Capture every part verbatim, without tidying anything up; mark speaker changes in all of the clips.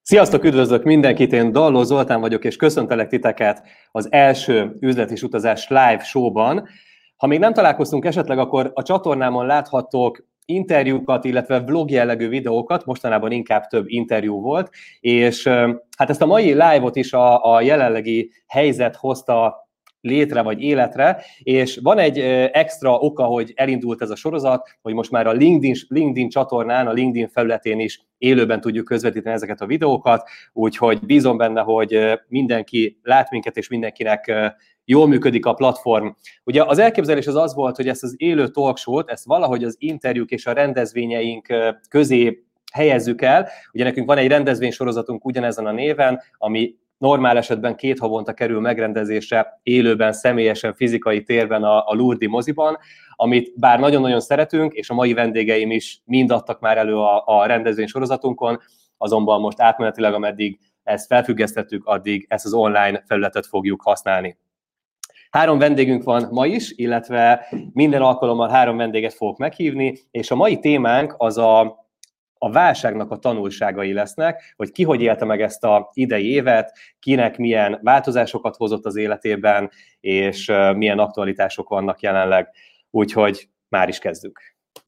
Speaker 1: Sziasztok, üdvözlök mindenkit, én Dalló Zoltán vagyok, és köszöntelek titeket az első Üzlet és Utazás live showban. Ha még nem találkoztunk esetleg, akkor a csatornámon láthattok interjúkat, illetve vlog jellegű videókat, mostanában inkább több interjú volt, és hát ezt a mai live-ot is a, a jelenlegi helyzet hozta létre vagy életre, és van egy extra oka, hogy elindult ez a sorozat, hogy most már a LinkedIn, LinkedIn csatornán, a LinkedIn felületén is élőben tudjuk közvetíteni ezeket a videókat, úgyhogy bízom benne, hogy mindenki lát minket, és mindenkinek jól működik a platform. Ugye az elképzelés az az volt, hogy ezt az élő talkshow-t, ezt valahogy az interjúk és a rendezvényeink közé helyezzük el. Ugye nekünk van egy rendezvénysorozatunk ugyanezen a néven, ami normál esetben két havonta kerül megrendezésre élőben, személyesen, fizikai térben a, a Lourdes moziban, amit bár nagyon-nagyon szeretünk, és a mai vendégeim is mind adtak már elő a, a rendezvénysorozatunkon, azonban most átmenetileg, ameddig ezt felfüggesztettük, addig ezt az online felületet fogjuk használni. Három vendégünk van ma is, illetve minden alkalommal három vendéget fogok meghívni, és a mai témánk az a a válságnak a tanulságai lesznek, hogy ki hogy élte meg ezt az idei évet, kinek milyen változásokat hozott az életében, és milyen aktualitások vannak jelenleg. Úgyhogy már is kezdjük.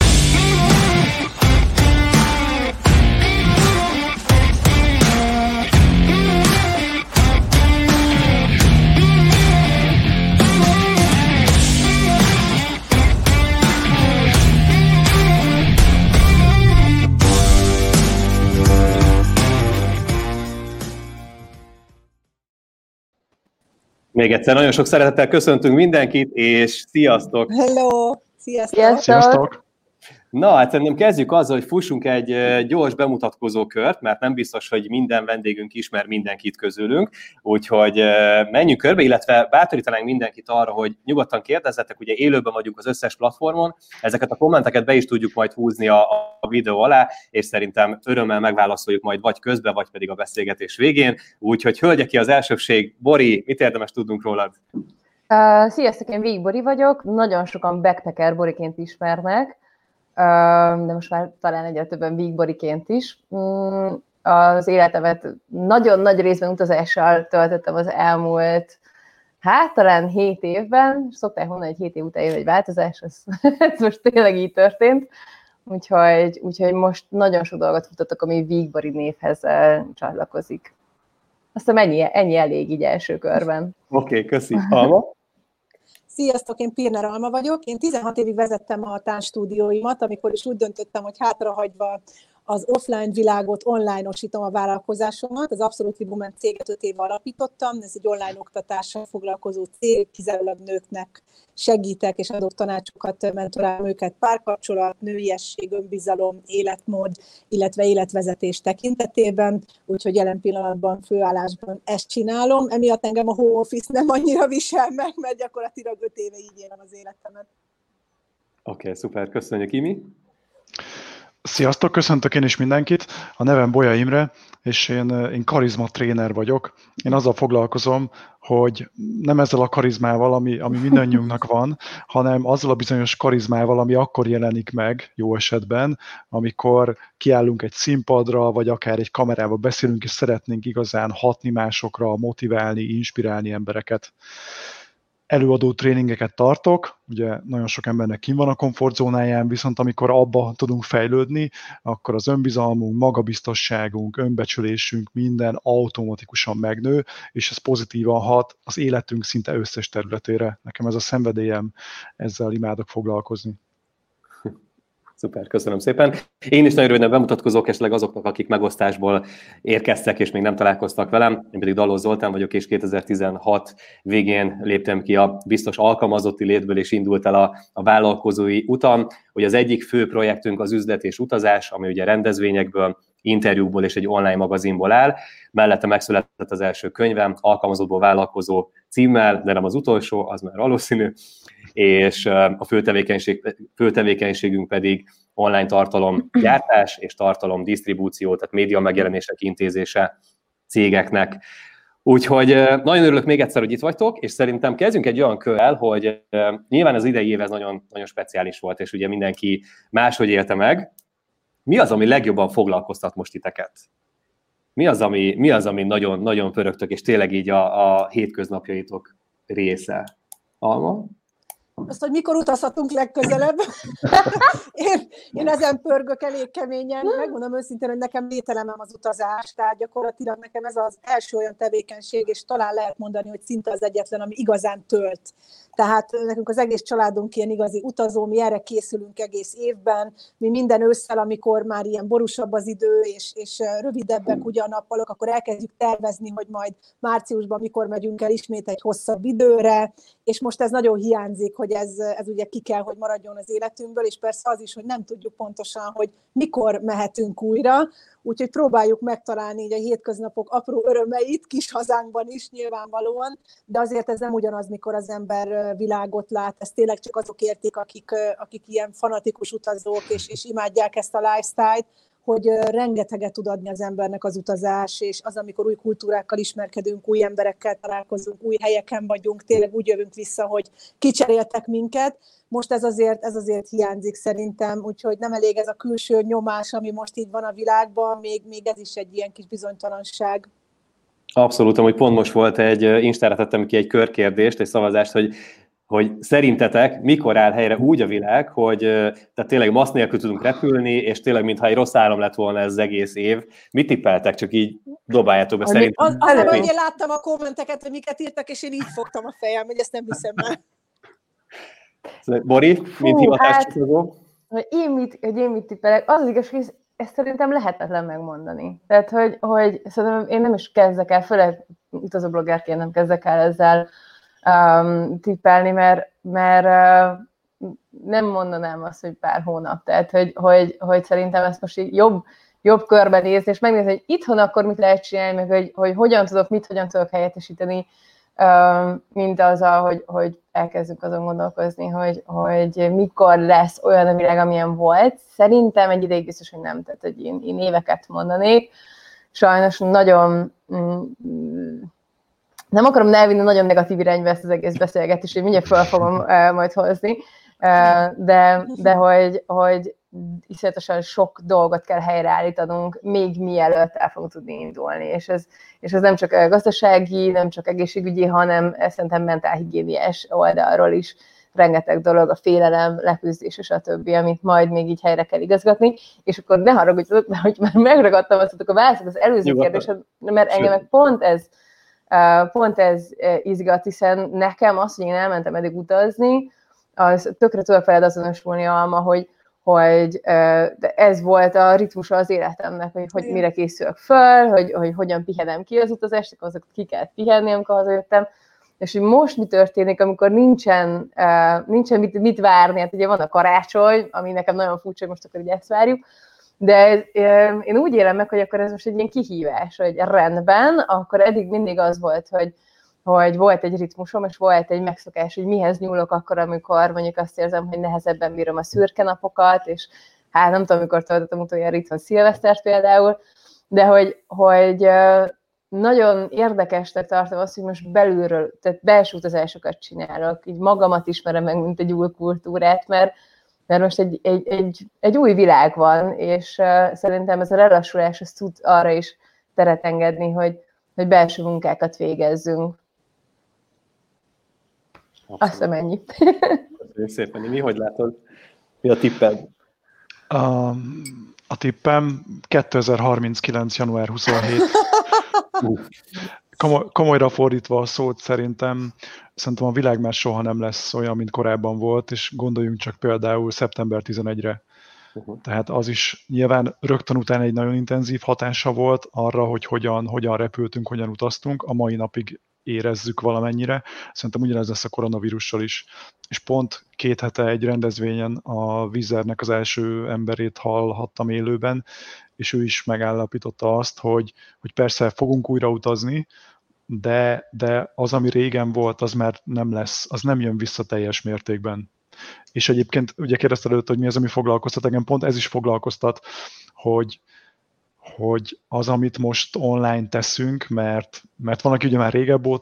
Speaker 1: Még egyszer nagyon sok szeretettel köszöntünk mindenkit, és sziasztok!
Speaker 2: Hello! Sziasztok!
Speaker 3: Sziasztok! Sziasztok.
Speaker 1: Na, hát szerintem kezdjük azzal, hogy fussunk egy gyors bemutatkozó kört, mert nem biztos, hogy minden vendégünk ismer mindenkit közülünk, úgyhogy menjünk körbe, illetve bátorítanánk mindenkit arra, hogy nyugodtan kérdezzetek, ugye élőben vagyunk az összes platformon, ezeket a kommenteket be is tudjuk majd húzni a, a videó alá, és szerintem örömmel megválaszoljuk majd vagy közben, vagy pedig a beszélgetés végén, úgyhogy hölgye ki az elsőbség. Bori, mit érdemes tudnunk rólad?
Speaker 3: Uh, sziasztok, én Vég Bori vagyok, nagyon sokan backpacker Boriként ismernek, de most már talán egyre többen Vég Boriként is. Az életemet nagyon nagy részben utazással töltöttem az elmúlt, hát talán hét évben, szokták mondani, hogy hét év után jön egy változás, ez, ez most tényleg így történt, úgyhogy, úgyhogy most nagyon sok dolgot futottak, ami Vég Bori névhez csatlakozik. Aztán ennyi, ennyi elég így első körben.
Speaker 1: Oké, okay, köszi. Alma?
Speaker 2: Sziasztok, én Pirner Alma vagyok. Én tizenhat évig vezettem a táncstúdióimat, amikor is úgy döntöttem, hogy hátrahagyva az offline világot, online-osítom a vállalkozásomat. Az Absolutely Women céget öt éve alapítottam, ez egy online oktatással foglalkozó cég, kizárólag nőknek segítek és adok tanácsokat, mentorálom őket párkapcsolat, nőiesség, önbizalom, életmód, illetve életvezetés tekintetében, úgyhogy jelen pillanatban főállásban ezt csinálom. Emiatt engem a home office nem annyira visel meg, mert gyakorlatilag öt éve így élem az életemet.
Speaker 1: Oké, okay, szuper, köszönjük, Imi.
Speaker 4: Sziasztok, köszöntök én is mindenkit. A nevem Bolya Imre, és én, én karizma tréner vagyok. Én azzal foglalkozom, hogy nem ezzel a karizmával, ami, ami mindannyiunknak van, hanem azzal a bizonyos karizmával, ami akkor jelenik meg, jó esetben, amikor kiállunk egy színpadra, vagy akár egy kamerával beszélünk, és szeretnénk igazán hatni másokra, motiválni, inspirálni embereket. Előadó tréningeket tartok, ugye nagyon sok embernek kint van a komfortzónáján, viszont amikor abba tudunk fejlődni, akkor az önbizalmunk, magabiztosságunk, önbecsülésünk minden automatikusan megnő, és ez pozitívan hat az életünk szinte összes területére. Nekem ez a szenvedélyem, ezzel imádok foglalkozni.
Speaker 1: Szuper, köszönöm szépen. Én is nagyon röviden bemutatkozok esetleg azoknak, akik megosztásból érkeztek, és még nem találkoztak velem. Én pedig Dalló Zoltán vagyok, és kétezer-tizenhat végén léptem ki a biztos alkalmazotti létből, és indult el a, a vállalkozói utam. Ugye az egyik fő projektünk az üzlet és utazás, ami ugye rendezvényekből, interjúkból és egy online magazinból áll. Mellette megszületett az első könyvem, Alkalmazottból vállalkozó címmel, de nem az utolsó, az már valószínű, és a fő, tevékenység, fő tevékenységünk pedig online tartalomgyártás és tartalomdisztribúció, tehát média megjelenések intézése cégeknek. Úgyhogy nagyon örülök még egyszer, hogy itt vagytok, és szerintem kezdjünk egy olyan körrel, hogy nyilván az idei év ez nagyon, nagyon speciális volt, és ugye mindenki máshogy élte meg. Mi az, ami legjobban foglalkoztat most titeket? Mi az, ami, mi az, ami nagyon, nagyon pörögtök, és tényleg így a, a hétköznapjaitok része? Alma?
Speaker 2: Azt, hogy mikor utazhatunk legközelebb. én, én ezen pörgök elég keményen. Megmondom őszintén, hogy nekem lételemem az utazás, tehát gyakorlatilag nekem ez az első olyan tevékenység, és talán lehet mondani, hogy szinte az egyetlen, ami igazán tölt. Tehát nekünk az egész családunk ilyen igazi utazó, mi erre készülünk egész évben, mi minden ősszel, amikor már ilyen borúsabb az idő, és, és rövidebbek ugye a nappalok, akkor elkezdjük tervezni, hogy majd márciusban mikor megyünk el ismét egy hosszabb időre, és most ez nagyon hiányzik, hogy ez, ez ugye ki kell, hogy maradjon az életünkből, és persze az is, hogy nem tudjuk pontosan, hogy mikor mehetünk újra, úgyhogy próbáljuk megtalálni így a hétköznapok apró örömeit, kis hazánkban is nyilvánvalóan, de azért ez nem ugyanaz, mikor az ember világot lát, ez tényleg csak azok értik, akik, akik ilyen fanatikus utazók, és, és imádják ezt a lifestyle-t, hogy rengeteget tud adni az embernek az utazás, és az, amikor új kultúrákkal ismerkedünk, új emberekkel találkozunk, új helyeken vagyunk, tényleg úgy jövünk vissza, hogy kicseréltek minket. Most ez azért, ez azért hiányzik szerintem, úgyhogy nem elég ez a külső nyomás, ami most így van a világban, még, még ez is egy ilyen kis bizonytalanság.
Speaker 1: Abszolút, hogy pont most volt egy, Instára tettem ki egy körkérdést, egy szavazást, hogy hogy szerintetek mikor áll helyre úgy a világ, hogy tehát tényleg masz nélkül tudunk repülni, és tényleg mintha egy rossz álom lett volna ez az egész év. Mit tippeltek? Csak így dobáljátok be szerintem.
Speaker 2: Az, az, hogy én láttam a kommenteket, hogy miket írtak, és én így fogtam a fejem, hogy ezt nem hiszem el.
Speaker 1: Bori, mint hivatáscsatozó?
Speaker 3: Hát, hogy én mit, hogy én mit tippelek, az igaz, hogy ez, ezt szerintem lehetetlen megmondani. Tehát, hogy, hogy szerintem én nem is kezdek el, főleg utazóbloggerként nem kezdek el ezzel Um, tippelni, mert, mert uh, nem mondanám azt, hogy pár hónap. Tehát, hogy, hogy, hogy szerintem ezt most így jobb, jobb körben nézni, és megnézni, hogy itthon akkor mit lehet csinálni, meg hogy, hogy hogyan tudok, mit hogyan tudok helyettesíteni, um, mint azzal, hogy, hogy elkezdünk azon gondolkozni, hogy, hogy mikor lesz olyan a világ, amilyen volt. Szerintem egy ideig biztos, hogy nem. Tehát, hogy én, én éveket mondanék. Sajnos nagyon... Mm, nem akarom elvinni nagyon negatív irányba ezt az egész beszélgetést, hogy mindjárt fel fogom uh, majd hozni, uh, de, de hogy, hogy iszonyatosan sok dolgot kell helyreállítanunk, még mielőtt el fogunk tudni indulni. És ez, és ez nem csak gazdasági, nem csak egészségügyi, hanem szerintem mentálhigiéniás oldalról is rengeteg dolog, a félelem, leküzdés és a többi, amit majd még így helyre kell igazgatni. És akkor ne haragudjatok, de hogy már megragadtam azt, akkor válaszok az előző kérdésed, mert engem meg pont ez Pont ez izgat, hiszen nekem az, hogy én elmentem eddig utazni, az tökre tudok veled azonosulni, Alma, hogy, hogy ez volt a ritmusa az életemnek, hogy, hogy mire készülök föl, hogy, hogy hogyan pihenem ki az utazást, akkor azokat ki kellett pihenni, amikor hazajöttem, és hogy most mi történik, amikor nincsen, nincsen mit, mit várni, hát ugye van a karácsony, ami nekem nagyon furcsa, hogy most akkor így ezt várjuk, de én úgy élem meg, hogy akkor ez most egy ilyen kihívás, hogy rendben, akkor eddig mindig az volt, hogy, hogy volt egy ritmusom, és volt egy megszokás, hogy mihez nyúlok akkor, amikor mondjuk azt érzem, hogy nehezebben bírom a szürke napokat, és hát nem tudom, amikor töltöttem utoljára itthon szilvesztert például, de hogy, hogy nagyon érdekesnek tartom azt, hogy most belülről, tehát belső utazásokat csinálok, így magamat ismerem meg, mint egy új kultúrát, mert mert most egy, egy, egy, egy új világ van, és uh, szerintem ez a lelassulás az tud arra is teret engedni, hogy, hogy belső munkákat végezzünk. Abszolút. Azt hiszem ennyi.
Speaker 1: Köszönjük szépen. Mi hogy látod? Mi a tipped?
Speaker 4: A, a tippem kétezer-harminckilenc. január huszonhetedike. Komoly, komolyra fordítva a szót, szerintem, szerintem a világ már soha nem lesz olyan, mint korábban volt, és gondoljunk csak például szeptember tizenegyedikére. Uh-huh. Tehát az is nyilván rögtön utána egy nagyon intenzív hatása volt arra, hogy hogyan, hogyan repültünk, hogyan utaztunk. A mai napig érezzük valamennyire. Szerintem ugyanez lesz a koronavírussal is. És pont két hete egy rendezvényen a Wizz Airnek az első emberét hallhattam élőben, és ő is megállapította azt, hogy, hogy persze fogunk újra utazni, de, de az, ami régen volt, az már nem lesz, az nem jön vissza teljes mértékben. És egyébként ugye kérdezted előtt, hogy mi az, ami foglalkoztat, engem pont ez is foglalkoztat, hogy, hogy az, amit most online teszünk, mert, mert van, aki ugye már régebb óta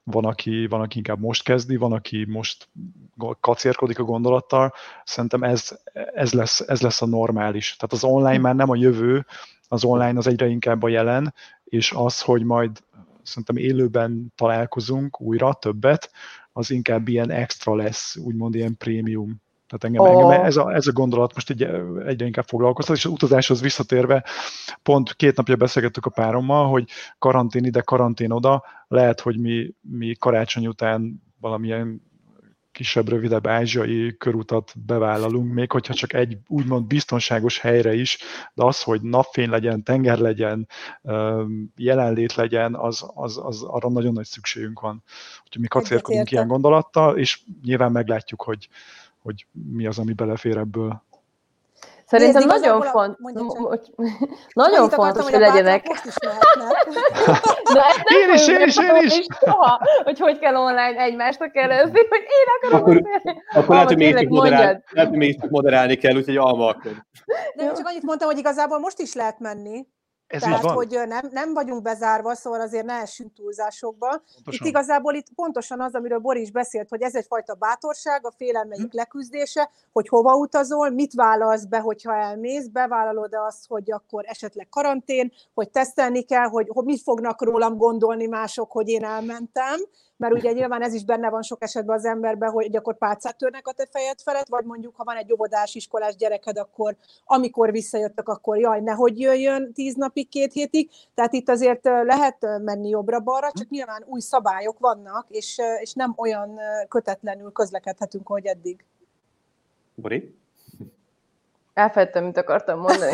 Speaker 4: van aki, van, aki inkább most kezdi, van, aki most kacérkodik a gondolattal. Szerintem ez, ez, lesz, ez lesz a normális. Tehát az online már nem a jövő, az online az egyre inkább a jelen, és az, hogy majd szerintem élőben találkozunk újra többet, az inkább ilyen extra lesz, úgymond ilyen prémium. Tehát engem, oh. engem ez, a, ez a gondolat most egy, egyre inkább foglalkoztat, és az utazáshoz visszatérve, pont két napja beszélgettük a párommal, hogy karantén ide, karantén oda, lehet, hogy mi, mi karácsony után valamilyen kisebb, rövidebb ázsiai körutat bevállalunk, még hogyha csak egy úgymond biztonságos helyre is, de az, hogy napfény legyen, tenger legyen, jelenlét legyen, az, az, az arra nagyon nagy szükségünk van. Úgyhogy mi kacérkodunk ilyen gondolattal, és nyilván meglátjuk, hogy, hogy mi az, ami belefér ebből.
Speaker 3: Szerintem Nézd, nagyon, font, nagyon fontos, hogy legyenek.
Speaker 2: Most is lehetnek.
Speaker 3: Én is, én is, én is. Soha, hogy hogy kell online egymásnak kérdezni, hogy én akarom
Speaker 1: akkor, beszélni. Akkor lehet, hogy még csak moderál, moderálni kell, úgyhogy alma akkor.
Speaker 2: De én csak annyit mondtam, hogy igazából most is lehet menni. Ez Tehát, hogy nem, nem vagyunk bezárva, szóval azért ne essünk túlzásokba. Pontosan. Itt igazából itt pontosan az, amiről Boris beszélt, hogy ez egyfajta bátorság, a félelmeik hm. leküzdése, hogy hova utazol, mit vállalsz be, hogyha elmész, bevállalod-e azt, hogy akkor esetleg karantén, hogy tesztelni kell, hogy, hogy mit fognak rólam gondolni mások, hogy én elmentem, mert ugye nyilván ez is benne van sok esetben az emberben, hogy akkor pálcát törnek a te fejed felett, vagy mondjuk, ha van egy óvodás, iskolás gyereked, akkor amikor visszajöttek, akkor jaj, nehogy jöjjön tíz napig, két hétig. Tehát itt azért lehet menni jobbra-balra, csak nyilván új szabályok vannak, és, és nem olyan kötetlenül közlekedhetünk, ahogy eddig.
Speaker 1: Bori?
Speaker 3: Elfelejtettem, mit akartam mondani.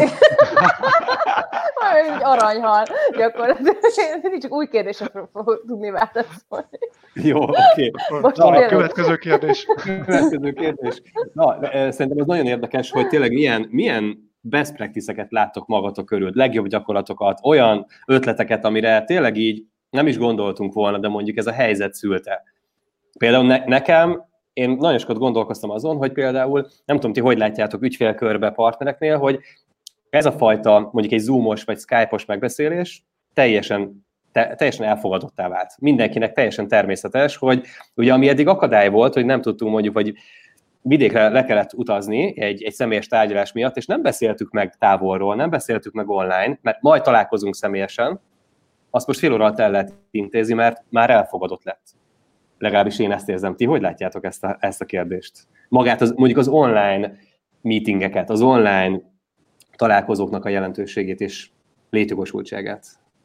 Speaker 3: Egy aranyhal, gyakorlatilag. Én csak új kérdésre fogok tudni válaszolni.
Speaker 1: Jó, oké.
Speaker 4: Okay. Na, a következő kérdés.
Speaker 1: Következő kérdés. Na, szerintem ez nagyon érdekes, hogy tényleg milyen, milyen best practice-eket láttok magatok körül, legjobb gyakorlatokat, olyan ötleteket, amire tényleg így nem is gondoltunk volna, de mondjuk ez a helyzet szülte. Például ne, nekem, én nagyon sokat gondolkoztam azon, hogy például, nem tudom, ti hogy látjátok ügyfélkörbe partnereknél, hogy ez a fajta, mondjuk egy Zoom-os vagy Skype-os megbeszélés teljesen, te, teljesen elfogadottá vált. Mindenkinek teljesen természetes, hogy ugye ami eddig akadály volt, hogy nem tudtunk mondjuk, hogy vidékre le kellett utazni egy, egy személyes tárgyalás miatt, és nem beszéltük meg távolról, nem beszéltük meg online, mert majd találkozunk személyesen, azt most fél óra alatt el lehet intézni, mert már elfogadott lett. Legalábbis én ezt érzem. Ti hogy látjátok ezt a, ezt a kérdést? Magát az, mondjuk az online meetingeket, az online találkozóknak a jelentőségét és létjogosultságát.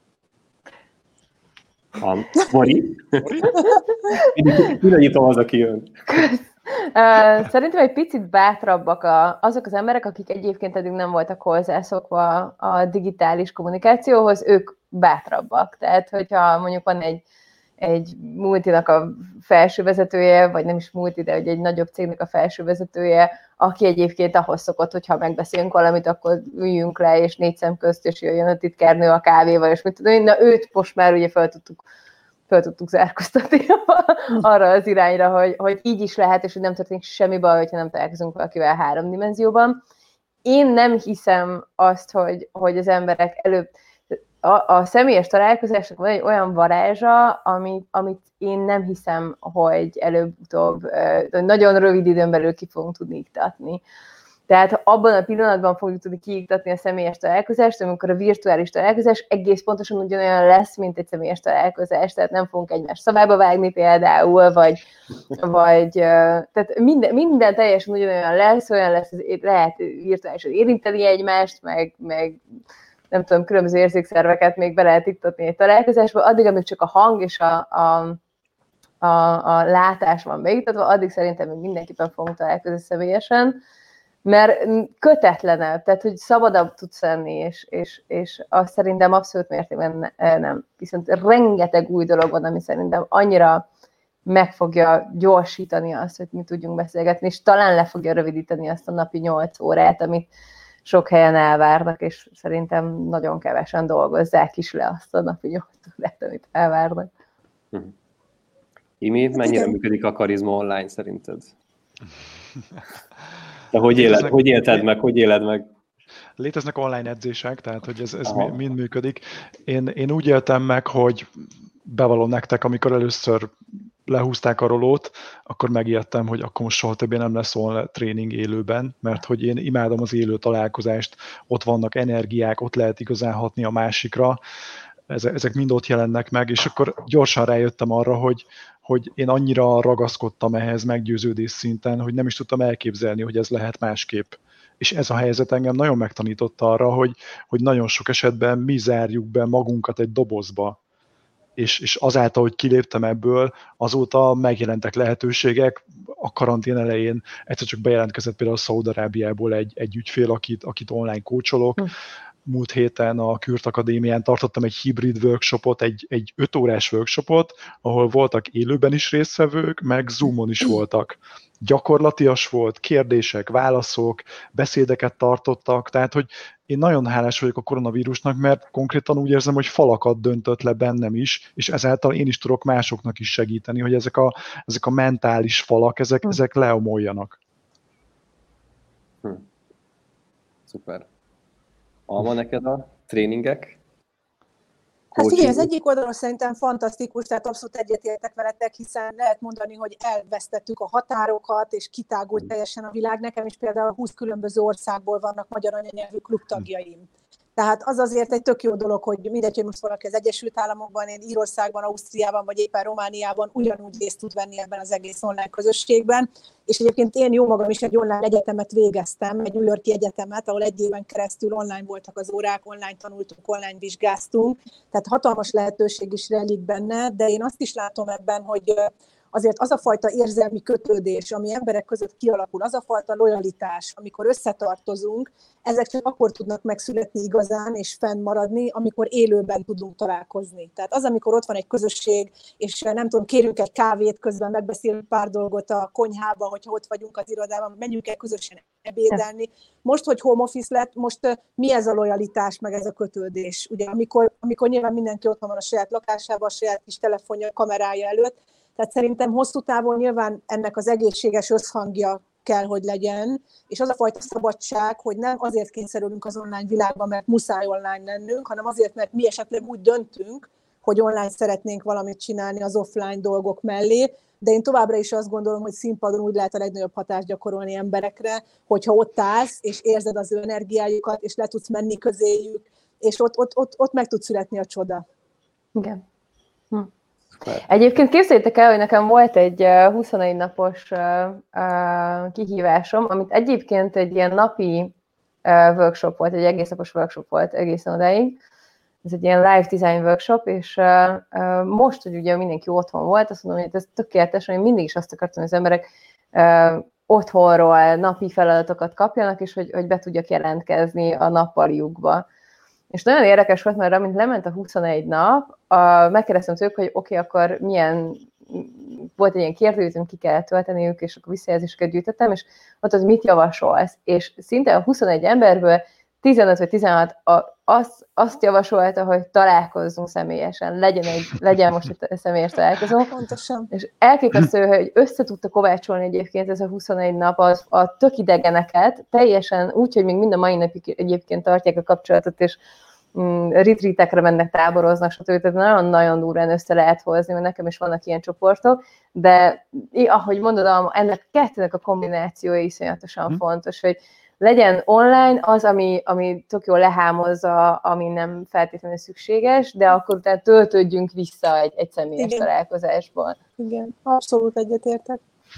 Speaker 1: A Mori? Irányítom az, aki jön.
Speaker 3: Szerintem egy picit bátrabbak a, azok az emberek, akik egyébként eddig nem voltak hozzászokva a digitális kommunikációhoz, ők bátrabbak. Tehát, hogyha mondjuk van egy egy multinak a felsővezetője, vagy nem is multi, de egy nagyobb cégnek a felsővezetője, aki egyébként ahhoz szokott, hogyha megbeszélünk valamit, akkor üljünk le, és négy szem közt, és jöjjön a titkárnő a kávéval, és mit tudom én, na őt most már ugye fel tudtuk, fel tudtuk zárkóztatni arra az irányra, hogy, hogy így is lehet, és hogy nem történik semmi baj, hogyha nem találkozunk valakivel három dimenzióban. Én nem hiszem azt, hogy, hogy az emberek előbb A, a személyes találkozásnak van egy olyan varázsa, amit, amit én nem hiszem, hogy előbb-utóbb nagyon rövid időn belül ki fogunk tudni iktatni. Tehát abban a pillanatban fogjuk tudni kiiktatni a személyes találkozást, amikor a virtuális találkozás egész pontosan ugyanolyan lesz, mint egy személyes találkozás, tehát nem fogunk egymás szavába vágni például, vagy, vagy tehát minden, minden teljesen ugyanolyan lesz, olyan lesz, lehet virtuálisan érinteni egymást, meg, meg nem tudom, különböző érzékszerveket még be lehet iktatni egy találkozásba, addig, amíg csak a hang és a, a, a, a látás van beiktatva, addig szerintem még mindenképpen fogunk találkozni személyesen, mert kötetlenebb, tehát hogy szabadabb tudsz lenni, és, és, és azt szerintem abszolút mértékben nem. Viszont rengeteg új dolog van, ami szerintem annyira meg fogja gyorsítani azt, hogy mi tudjunk beszélgetni, és talán le fogja rövidíteni azt a napi nyolc órát, amit sok helyen elvárnak, és szerintem nagyon kevesen dolgozzák is le azt a napi nyolc órát, amit elvárnak.
Speaker 1: Hm. Imi, mennyire működik a karizma online szerinted? Te hogy éled, hogy élted meg, hogy éled meg?
Speaker 4: Léteznek online edzések, tehát hogy ez, ez mind működik. Én, én úgy éltem meg, hogy bevallom nektek, amikor először lehúzták a rolót, akkor megijedtem, hogy akkor most soha többé nem lesz online tréning élőben, mert hogy én imádom az élő találkozást, ott vannak energiák, ott lehet igazán hatni a másikra, ezek mind ott jelennek meg, és akkor gyorsan rájöttem arra, hogy, hogy én annyira ragaszkodtam ehhez meggyőződés szinten, hogy nem is tudtam elképzelni, hogy ez lehet másképp. És ez a helyzet engem nagyon megtanította arra, hogy, hogy nagyon sok esetben mi zárjuk be magunkat egy dobozba. És, és azáltal, hogy kiléptem ebből, azóta megjelentek lehetőségek. A karantén elején egyszer csak bejelentkezett például Szaúd-Arábiából egy, egy ügyfél, akit, akit online coacholok. Hm. Múlt héten a Kürt Akadémián tartottam egy hibrid workshopot, egy, egy öt órás workshopot, ahol voltak élőben is résztvevők, meg Zoomon is voltak. Gyakorlatias volt, kérdések, válaszok, beszédeket tartottak, tehát hogy én nagyon hálás vagyok a koronavírusnak, mert konkrétan úgy érzem, hogy falakat döntött le bennem is, és ezáltal én is tudok másoknak is segíteni, hogy ezek a, ezek a mentális falak, ezek, hm. ezek leomoljanak.
Speaker 1: Hm. Szuper. Alma, neked a tréningek?
Speaker 2: Hát figyelj, az egyik oldalon szerintem fantasztikus, tehát abszolút egyetértek veletek, hiszen lehet mondani, hogy elvesztettük a határokat, és kitágult teljesen a világ. Nekem is például húsz különböző országból vannak magyar anyanyelvű klubtagjaim. Tehát az azért egy tök jó dolog, hogy mindegy, hogy most valaki az Egyesült Államokban, én Írországban, Ausztriában, vagy éppen Romániában ugyanúgy részt tud venni ebben az egész online közösségben. És egyébként én jó magam is egy online egyetemet végeztem, egy New York-i egyetemet, ahol egy éven keresztül online voltak az órák, online tanultunk, online vizsgáztunk. Tehát hatalmas lehetőség is rejlik benne, de én azt is látom ebben, hogy azért az a fajta érzelmi kötődés, ami emberek között kialakul, az a fajta lojalitás, amikor összetartozunk, ezek csak akkor tudnak megszületni igazán és fennmaradni, amikor élőben tudunk találkozni. Tehát az, amikor ott van egy közösség, és nem tudom, kérünk egy kávét, közben megbeszélünk pár dolgot a konyhába, hogyha ott vagyunk az irodában, menjünk el közösen ebédelni. Most, hogy home office lett, most mi ez a lojalitás, meg ez a kötődés? Ugye, amikor, amikor nyilván mindenki otthon van a saját lakásában, a saját kis telefonja, kamerája előtt. Tehát szerintem hosszú távon nyilván ennek az egészséges összhangja kell, hogy legyen, és az a fajta szabadság, hogy nem azért kényszerülünk az online világban, mert muszáj online lennünk, hanem azért, mert mi esetleg úgy döntünk, hogy online szeretnénk valamit csinálni az offline dolgok mellé, de én továbbra is azt gondolom, hogy színpadon úgy lehet a legnagyobb hatást gyakorolni emberekre, hogyha ott állsz, és érzed az ő energiájukat, és le tudsz menni közéjük, és ott, ott, ott, ott meg tud születni a csoda.
Speaker 3: Igen. Hm. Egyébként képzeljétek el, hogy nekem volt egy huszonegy napos kihívásom, amit egyébként egy ilyen napi workshop volt, egy egész napos workshop volt egészen odáig. Ez egy ilyen live design workshop, és most, hogy ugye mindenki otthon volt, azt mondom, hogy ez tökéletes, hogy mindig is azt akartam, hogy az emberek otthonról napi feladatokat kapjanak, és hogy, hogy be tudjak jelentkezni a nappaliukba. És nagyon érdekes volt, mert amint lement a huszonegy nap, a, megkérdeztem tőlük, hogy oké, okay, akkor milyen, volt egy ilyen kérdőívet, amit ki kellett tölteniük, és akkor visszajelzéseket gyűjtöttem, és ott az mit javasolsz? És szinte a huszonegy emberből tizenöt vagy tizenhat a, azt, azt javasolta, hogy találkozzunk személyesen, legyen, egy, legyen most egy személyes találkozó.
Speaker 2: Pontosan.
Speaker 3: És elképesztő, hogy össze tudta kovácsolni egyébként ez a huszonegy nap az, a tök idegeneket, teljesen úgy, hogy még mind a mai napig egyébként tartják a kapcsolatot, és mm, retreatekre mennek, táboroznak, stb. Tehát nagyon-nagyon durván össze lehet hozni, mert nekem is vannak ilyen csoportok, de ahogy mondod, ennek kettőnek a kombinációja iszonyatosan hmm. fontos, hogy legyen online az, ami, ami tök jól lehámozza, ami nem feltétlenül szükséges, de akkor utána töltődjünk vissza egy, egy személyes Igen. találkozásból.
Speaker 2: Igen, abszolút egyetértek.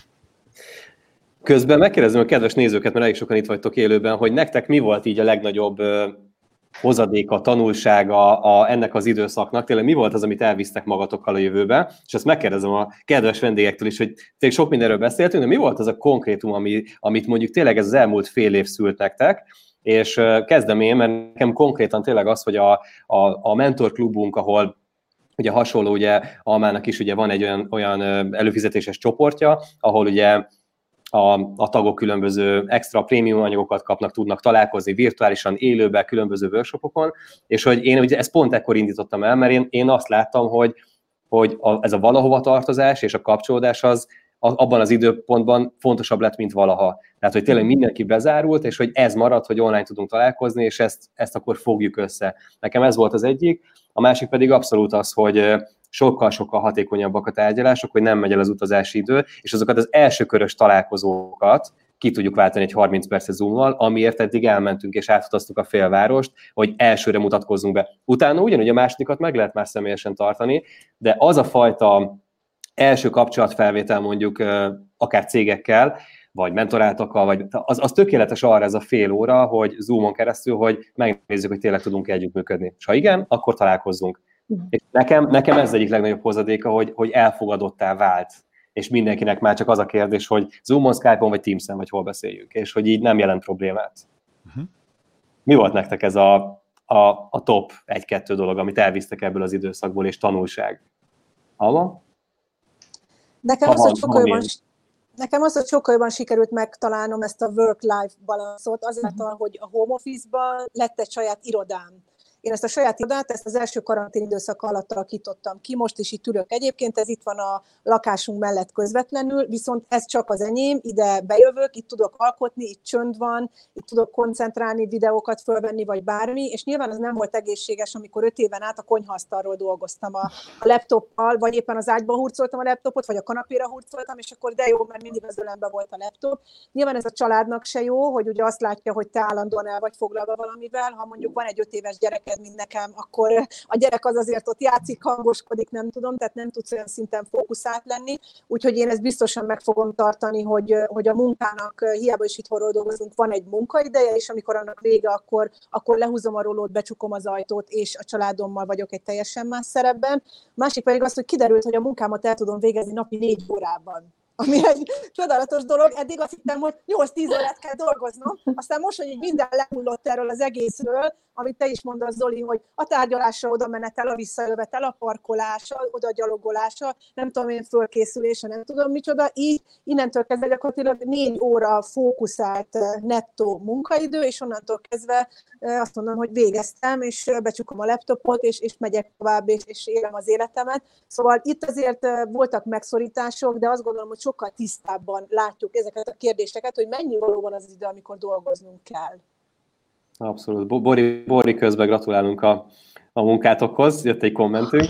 Speaker 1: Közben megkérdezem a kedves nézőket, mert elég sokan itt vagytok élőben, hogy nektek mi volt így a legnagyobb hozadéka, tanulsága a, ennek az időszaknak, tényleg mi volt az, amit elvisztek magatokkal a jövőbe, és ezt megkérdezem a kedves vendégektől is, hogy tényleg sok mindenről beszéltünk, de mi volt az a konkrétum, ami, amit mondjuk tényleg ez az elmúlt fél év szült nektek, és kezdem én, mert nekem konkrétan tényleg az, hogy a, a, a mentorklubunk, ahol ugye hasonló, ugye Almának is ugye van egy olyan, olyan előfizetéses csoportja, ahol ugye A, a tagok különböző extra prémium anyagokat kapnak, tudnak találkozni virtuálisan, élőben, különböző workshopokon, és hogy én ugye ezt pont ekkor indítottam el, mert én, én azt láttam, hogy, hogy a, ez a valahova tartozás és a kapcsolódás az, az abban az időpontban fontosabb lett, mint valaha. Tehát, hogy tényleg mindenki bezárult, és hogy ez marad, hogy online tudunk találkozni, és ezt, ezt akkor fogjuk össze. Nekem ez volt az egyik. A másik pedig abszolút az, hogy sokkal-sokkal hatékonyabbak a tárgyalások, hogy nem megy el az utazási idő, és azokat az első körös találkozókat ki tudjuk váltani egy harminc perces Zoommal, amiért eddig elmentünk és átutaztuk a félvárost, hogy elsőre mutatkozzunk be. Utána ugyanúgy a másodikat meg lehet már személyesen tartani, de az a fajta első kapcsolatfelvétel mondjuk akár cégekkel, vagy mentoráltakkal, vagy az, az tökéletes arra ez a fél óra, hogy Zoomon keresztül, hogy megnézzük, hogy tényleg tudunk együttműködni. És ha igen, akkor találkozzunk. És nekem, nekem ez egyik legnagyobb hozadéka, hogy, hogy elfogadottá vált. És mindenkinek már csak az a kérdés, hogy Zoomon, Skype-on, vagy Teams-en, vagy hol beszéljünk. És hogy így nem jelent problémát. Uh-huh. Mi volt nektek ez a, a, a top egy-kettő dolog, amit elvisztek ebből az időszakból, és tanulság? Alma?
Speaker 2: Nekem az, hogy sokkal jobban... Nekem az, hogy sokkal jobban sikerült megtalálnom ezt a work-life balanszot, azáltal, hogy a home office-ban lett egy saját irodám. Én ezt a saját irodát, ezt az első karantén időszak alatt alakítottam ki, most is itt ülök egyébként, ez itt van a lakásunk mellett közvetlenül, viszont ez csak az enyém, ide bejövök, itt tudok alkotni, itt csönd van, itt tudok koncentrálni, videókat fölvenni, vagy bármi, és nyilván ez nem volt egészséges, amikor öt éven át a konyhaasztalról dolgoztam a, a laptoppal, vagy éppen az ágyban hurcoltam a laptopot, vagy a kanapéra hurcoltam, és akkor de jó, mert mindig az ölemben volt a laptop. Nyilván ez a családnak se jó, hogy ugye azt látja, hogy te állandóan el vagy foglalva valamivel, ha mondjuk van egy öt éves gyerek, mint nekem, akkor a gyerek az azért ott játszik, hangoskodik, nem tudom, tehát nem tudsz olyan szinten fókuszált lenni, úgyhogy én ezt biztosan meg fogom tartani, hogy, hogy a munkának, hiába is itthonról dolgozunk, van egy munkaideje, és amikor annak vége, akkor, akkor lehúzom a rólót, becsukom az ajtót, és a családommal vagyok egy teljesen más szerepben. Másik pedig az, hogy kiderült, hogy a munkámat el tudom végezni napi négy órában. Ami egy csodálatos dolog, eddig azt hittem, hogy nyolc-tíz órát kell dolgoznom, aztán most, hogy így minden lehullott erről az egészről, amit te is mondasz, Zoli, hogy a tárgyalásra oda menetel, a visszajövetel, a parkolása, oda gyalogolása, nem tudom én, fölkészülése, nem tudom micsoda, így innentől kezdve gyakorlatilag négy óra fókuszált nettó munkaidő, és onnantól kezdve azt mondom, hogy végeztem, és becsukom a laptopot, és, és megyek tovább, és, és élem az életemet. Szóval itt azért voltak megszorítások, de azt gondolom, hogy sokkal tisztábban látjuk ezeket a kérdéseket, hogy mennyi valóban az idő, amikor dolgoznunk kell.
Speaker 1: Abszolút. Bori, Bori közben gratulálunk a, a munkátokhoz. Jött egy kommentünk.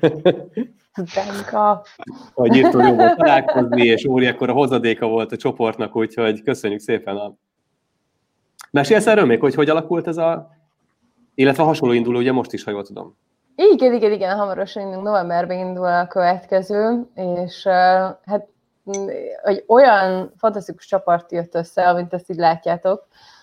Speaker 3: Benka.
Speaker 1: Hogy írtól jó volt találkozni, és Óri ekkor a hozadéka volt a csoportnak, úgyhogy köszönjük szépen. A... Mesélsz erről még, hogy hogy alakult ez a... Illetve hasonló induló, ugye most is, ha jól tudom.
Speaker 3: Igen, igen, igen, hamarosan indul, novemberben indul a következő, és uh, hát egy olyan fantasztikus csapat jött össze, amit ezt így látjátok.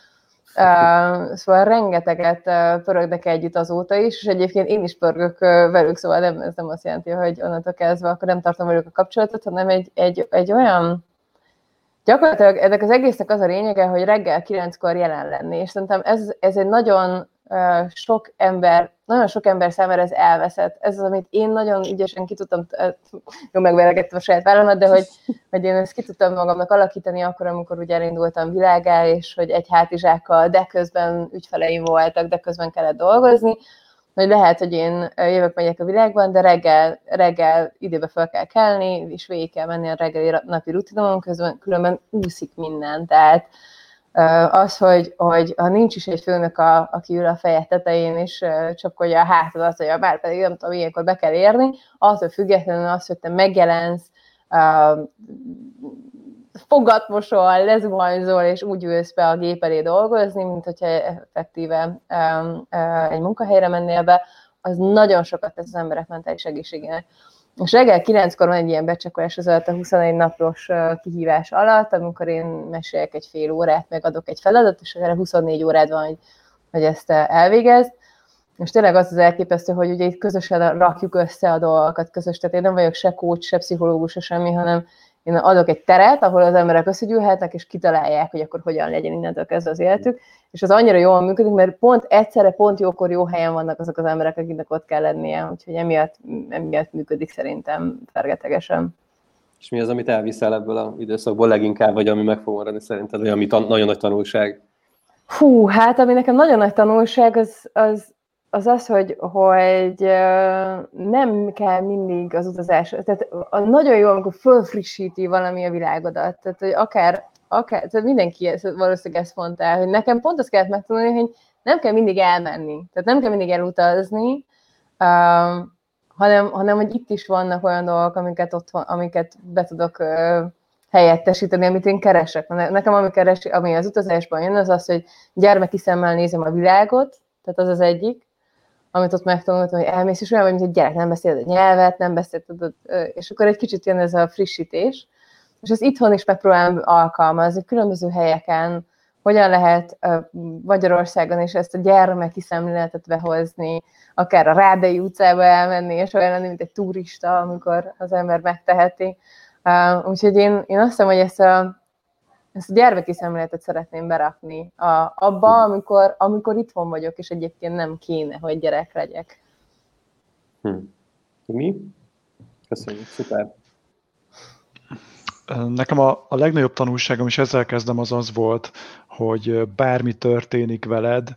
Speaker 3: Uh, szóval rengeteget uh, pörögnek együtt azóta is, és egyébként én is pörgök uh, velük, szóval nem, ez nem azt jelenti, hogy onnantól kezdve akkor nem tartom velük a kapcsolatot, hanem egy, egy, egy olyan, gyakorlatilag ennek az egésznek az a lényege, hogy reggel kilenckor jelen lenni, és szerintem ez, ez egy nagyon uh, sok ember, nagyon sok ember számára ez elveszett. Ez az, amit én nagyon ügyesen ki tudtam, jó, megveregettem a saját vállamat, de hogy, hogy én ezt ki tudtam magamnak alakítani akkor, amikor ugye elindultam világgá, és hogy egy hátizsákkal, de közben ügyfeleim voltak, de közben kellett dolgozni, hogy lehet, hogy én jövök, megyek a világban, de reggel, reggel időbe fel kell kelni, és végig kell menni a reggeli napi rutinomon, közben különben úszik minden, tehát az, hogy, hogy ha nincs is egy főnök, a, aki ül a feje tetején, és csapkodja a hátadat, hogy már pedig nem tudom, ilyenkor be kell érni, attól függetlenül az, hogy te megjelensz, uh, fogat mosol, lezuhanyzol, és úgy ülsz be a gép elé dolgozni, mint hogyha effektíve um, uh, egy munkahelyre mennél be, az nagyon sokat tesz az emberek mentális egészségének. És reggel kilenckor van egy ilyen becsekolás az alatt a huszonegy napos kihívás alatt, amikor én mesélek egy fél órát, meg adok egy feladatot, és erre huszonnégy órád van, hogy, hogy ezt elvégezd. És tényleg az az elképesztő, hogy ugye itt közösen rakjuk össze a dolgokat közös, tehát én nem vagyok se coach, se pszichológus, se semmi, hanem én adok egy teret, ahol az emberek összegyűlhetnek, és kitalálják, hogy akkor hogyan legyen innentől kezdve az életük. És az annyira jól működik, mert pont egyszerre, pont jókor, jó helyen vannak azok az emberek, akiknek ott kell lennie, úgyhogy emiatt, emiatt működik szerintem fergetegesen.
Speaker 1: És mi az, amit elviszel ebből az időszakból leginkább, vagy ami meg fog maradni szerinted, vagy ami tan- nagyon nagy tanulság?
Speaker 3: Hú, hát ami nekem nagyon nagy tanulság, az az, az, az hogy, hogy nem kell mindig az utazás. Tehát nagyon jó, amikor fölfrissíti valami a világodat. Tehát, hogy akár, akár tehát mindenki valószínűleg ezt mondta, hogy nekem pont azt kellett megtanulni, hogy nem kell mindig elmenni. Tehát nem kell mindig elutazni, hanem, hanem hogy itt is vannak olyan dolgok, amiket, otthon, amiket be tudok uh, helyettesíteni, amit én keresek. Nekem ami, keres, ami az utazásban jön, az az, hogy gyermeki szemmel nézem a világot, tehát az az egyik, amit ott megtanultam, hogy elmész, és olyan vagy, mint egy gyerek, nem beszéled a nyelvet, nem beszéled, és akkor egy kicsit jön ez a frissítés, és ezt itthon is megpróbálom alkalmazni, különböző helyeken, hogyan lehet Magyarországon is ezt a gyermeki szemléletet behozni, akár a Rádai utcába elmenni, és olyan lenni, mint egy turista, amikor az ember megteheti. Úgyhogy én, én azt hiszem, hogy ezt a, ezt a gyermeki szemléletet szeretném berakni a, abba, amikor, amikor itthon vagyok, és egyébként nem kéne, hogy gyerek legyek.
Speaker 1: Hm. Mi? Köszönjük, szuper.
Speaker 4: Nekem a, a legnagyobb tanulságom, és ezzel kezdem, az az volt, hogy bármi történik veled,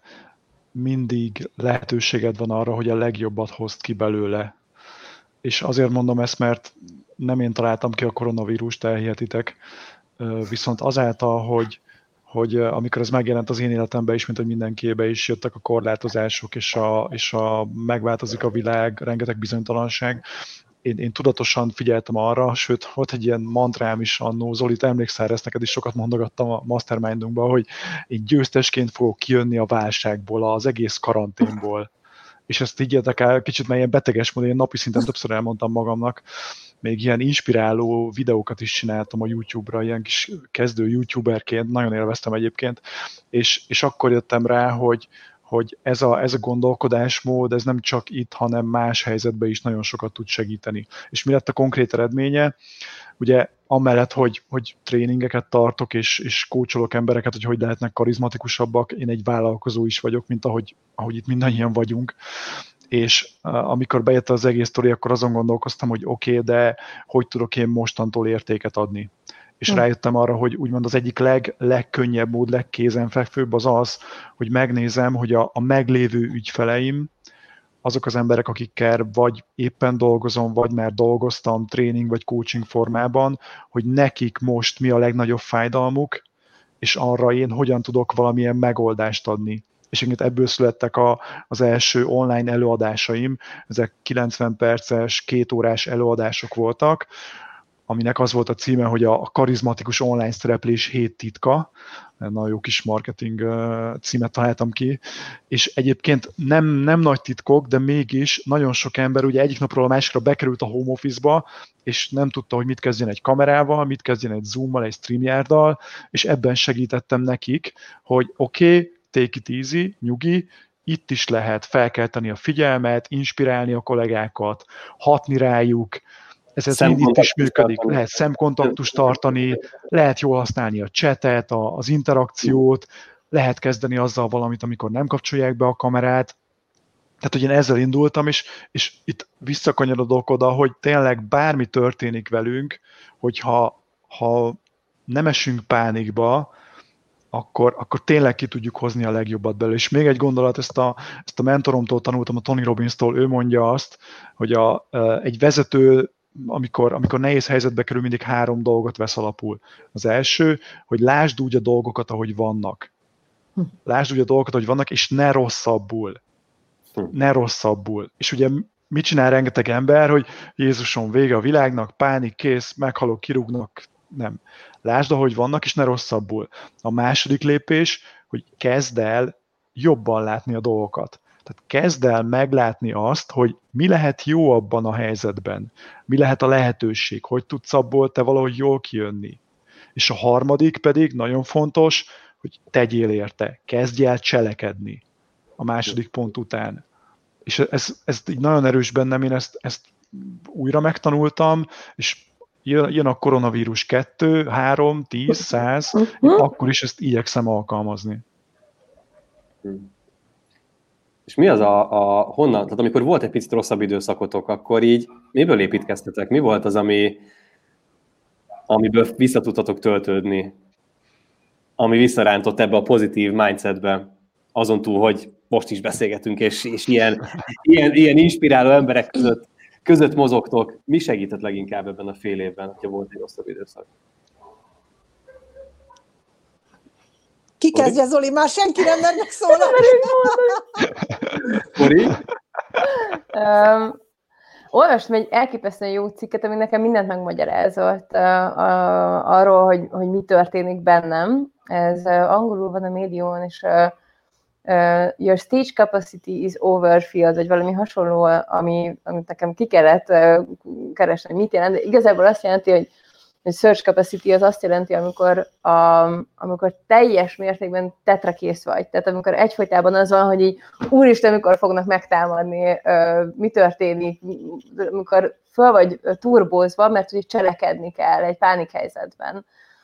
Speaker 4: mindig lehetőséged van arra, hogy a legjobbat hozd ki belőle. És azért mondom ezt, mert nem én találtam ki a koronavírust, elhihetitek, viszont azáltal, hogy, hogy amikor ez megjelent az én életemben is, mint hogy mindenkiébe is jöttek a korlátozások, és, a, és a, megváltozik a világ, rengeteg bizonytalanság, Én, én tudatosan figyeltem arra, sőt, volt egy ilyen mantrám is annó, Zoli, te emlékszel, ezt neked is sokat mondogattam a mastermindunkban, hogy én győztesként fogok kijönni a válságból, az egész karanténból. És ezt higgyetek el, kicsit már ilyen beteges módon, én napi szinten többször elmondtam magamnak, még ilyen inspiráló videókat is csináltam a YouTube-ra, ilyen kis kezdő YouTuberként, nagyon élveztem egyébként, és, és akkor jöttem rá, hogy, hogy ez a, ez a gondolkodásmód, ez nem csak itt, hanem más helyzetben is nagyon sokat tud segíteni. És mi lett a konkrét eredménye? Ugye amellett, hogy, hogy tréningeket tartok, és, és coacholok embereket, hogy hogy lehetnek karizmatikusabbak, én egy vállalkozó is vagyok, mint ahogy, ahogy itt mindannyian vagyunk. És uh, amikor bejött az egész sztori, akkor azon gondolkoztam, hogy oké, okay, de hogy tudok én mostantól értéket adni? És rájöttem arra, hogy úgymond az egyik leg, legkönnyebb mód, legkézenfekvőbb az az, hogy megnézem, hogy a, a meglévő ügyfeleim, azok az emberek, akikkel vagy éppen dolgozom, vagy már dolgoztam tréning vagy coaching formában, hogy nekik most mi a legnagyobb fájdalmuk, és arra én hogyan tudok valamilyen megoldást adni. És ebből születtek a, az első online előadásaim, ezek kilencven perces, két órás előadások voltak, aminek az volt a címe, hogy a karizmatikus online szereplés hét titka. Nagyon jó kis marketing címet találtam ki. És egyébként nem, nem nagy titkok, de mégis nagyon sok ember ugye egyik napról a másikra bekerült a home office-ba, és nem tudta, hogy mit kezdjen egy kamerával, mit kezdjen egy Zoom-mal, egy StreamYard-dal, és ebben segítettem nekik, hogy oké, okay, take it easy, nyugi, itt is lehet felkelteni a figyelmet, inspirálni a kollégákat, hatni rájuk, ez itt is működik. Tartani. Lehet szemkontaktust tartani, lehet jól használni a chatet, az interakciót, lehet kezdeni azzal valamit, amikor nem kapcsolják be a kamerát. Tehát, hogy én ezzel indultam, és, és itt visszakanyarodok oda, hogy tényleg bármi történik velünk, hogyha ha nem esünk pánikba, akkor, akkor tényleg ki tudjuk hozni a legjobbat belőle. És még egy gondolat, ezt a, ezt a mentoromtól tanultam, a Tony Robbins-tól, ő mondja azt, hogy a, egy vezető Amikor, amikor nehéz helyzetbe kerül, mindig három dolgot vesz alapul. Az első, hogy lásd úgy a dolgokat, ahogy vannak. Lásd úgy a dolgokat, ahogy vannak, és ne rosszabbul. Ne rosszabbul. És ugye mit csinál rengeteg ember, hogy Jézusom, vége a világnak, pánik, kész, meghalok, kirúgnak. Nem. Lásd, ahogy vannak, és ne rosszabbul. A második lépés, hogy kezd el jobban látni a dolgokat. Tehát kezd el meglátni azt, hogy mi lehet jó abban a helyzetben, mi lehet a lehetőség, hogy tudsz abból te valahogy jól kijönni. És a harmadik pedig nagyon fontos, hogy tegyél érte, kezdj el cselekedni a második pont után. És ez, ez így nagyon erős bennem, én ezt, ezt újra megtanultam, és jön, jön a koronavírus kettő, három, tíz, száz, én akkor is ezt igyekszem alkalmazni.
Speaker 1: És mi az a, a honnan, tehát amikor volt egy picit rosszabb időszakotok, akkor így miből építkeztetek? Mi volt az, ami, amiből vissza tudtatok töltődni? Ami visszarántott ebbe a pozitív mindsetbe, azon túl, hogy most is beszélgetünk, és, és ilyen, ilyen, ilyen inspiráló emberek között, között mozogtok. Mi segített leginkább ebben a fél évben, hogyha volt egy rosszabb időszak?
Speaker 2: Ki kezdje, Zoli? Már senki nem mer megszólalni.
Speaker 1: Kori?
Speaker 3: Um, olvastam egy elképesztően jó cikket, ami nekem mindent megmagyarázott uh, uh, arról, hogy, hogy mi történik bennem. Ez uh, angolul van a médión, és uh, uh, your stage capacity is overfilled, vagy valami hasonló, ami, amit nekem ki kellett uh, keresni, hogy mit jelent. De igazából azt jelenti, hogy hogy search capacity az azt jelenti, amikor, a, amikor teljes mértékben tetrakész vagy. Tehát amikor egyfolytában az van, hogy így úristen, mikor fognak megtámadni, mi történik, amikor föl vagy turbózva, mert úgy cselekedni kell egy pánikhelyzetben.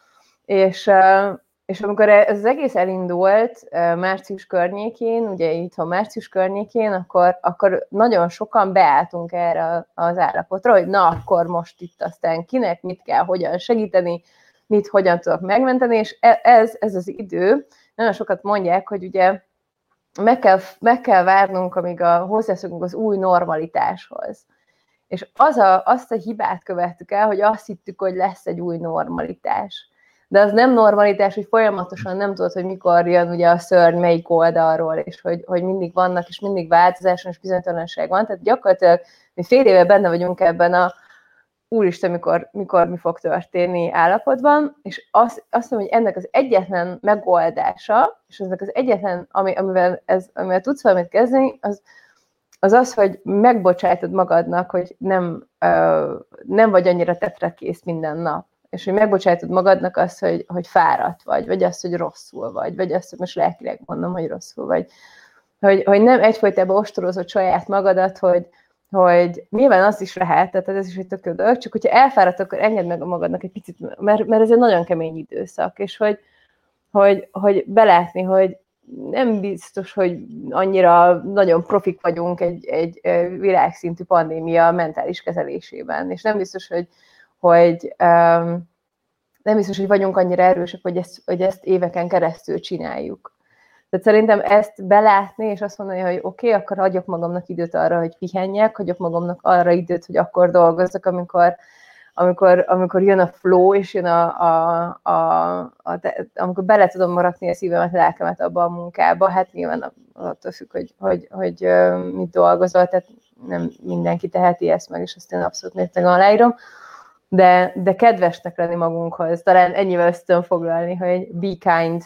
Speaker 3: És, és amikor ez az egész elindult március környékén, ugye itthon március környékén, akkor, akkor nagyon sokan beálltunk erre az állapotra, hogy na, akkor most itt aztán kinek, mit kell, hogyan segíteni, mit, hogyan tudok megmenteni, és ez, ez az idő, nagyon sokat mondják, hogy ugye meg kell, meg kell várnunk, amíg a, hozzászokunk az új normalitáshoz. És az a, azt a hibát követtük el, hogy azt hittük, hogy lesz egy új normalitás. De az nem normalitás, hogy folyamatosan nem tudod, hogy mikor jön ugye a szörny melyik oldalról, és hogy, hogy mindig vannak, és mindig változáson és bizonytalanság van. Tehát gyakorlatilag mi fél éve benne vagyunk ebben a úristen, mikor, mikor mi fog történni állapotban, és azt, azt mondom, hogy ennek az egyetlen megoldása, és ennek az egyetlen, ami, amivel, ez, amivel tudsz valamit kezdeni, az az, az hogy megbocsájtod magadnak, hogy nem, uh, nem vagy annyira tetrakész minden nap. És hogy megbocsájtod magadnak azt, hogy, hogy fáradt vagy, vagy azt, hogy rosszul vagy, vagy azt, hogy most lelkileg mondom, hogy rosszul vagy. Hogy, hogy nem egyfolytában ostorozod saját magadat, hogy, hogy nyilván az is lehet, tehát ez is egy tök jó dolog, csak hogyha elfáradt, akkor engedd meg magadnak egy picit, mert, mert ez egy nagyon kemény időszak, és hogy, hogy, hogy belátni, hogy nem biztos, hogy annyira nagyon profik vagyunk egy, egy világszintű pandémia mentális kezelésében, és nem biztos, hogy hogy um, nem biztos, hogy vagyunk annyira erősek, hogy ezt, hogy ezt éveken keresztül csináljuk. Tehát szerintem ezt belátni, és azt mondani, hogy oké, okay, akkor hagyok magamnak időt arra, hogy pihenjek, hagyok magamnak arra időt, hogy akkor dolgozzak, amikor, amikor, amikor jön a flow, és jön a, a, a, a amikor bele tudom maradni a szívemet, a lelkemet abba a munkába, hát nyilván attól függ, hogy, hogy, hogy mit dolgozol, tehát nem mindenki teheti ezt meg, és azt én abszolút mértékben aláírom. De, de kedvesnek lenni magunkhoz. Talán ennyivel össze tudom foglalni, hogy be kind,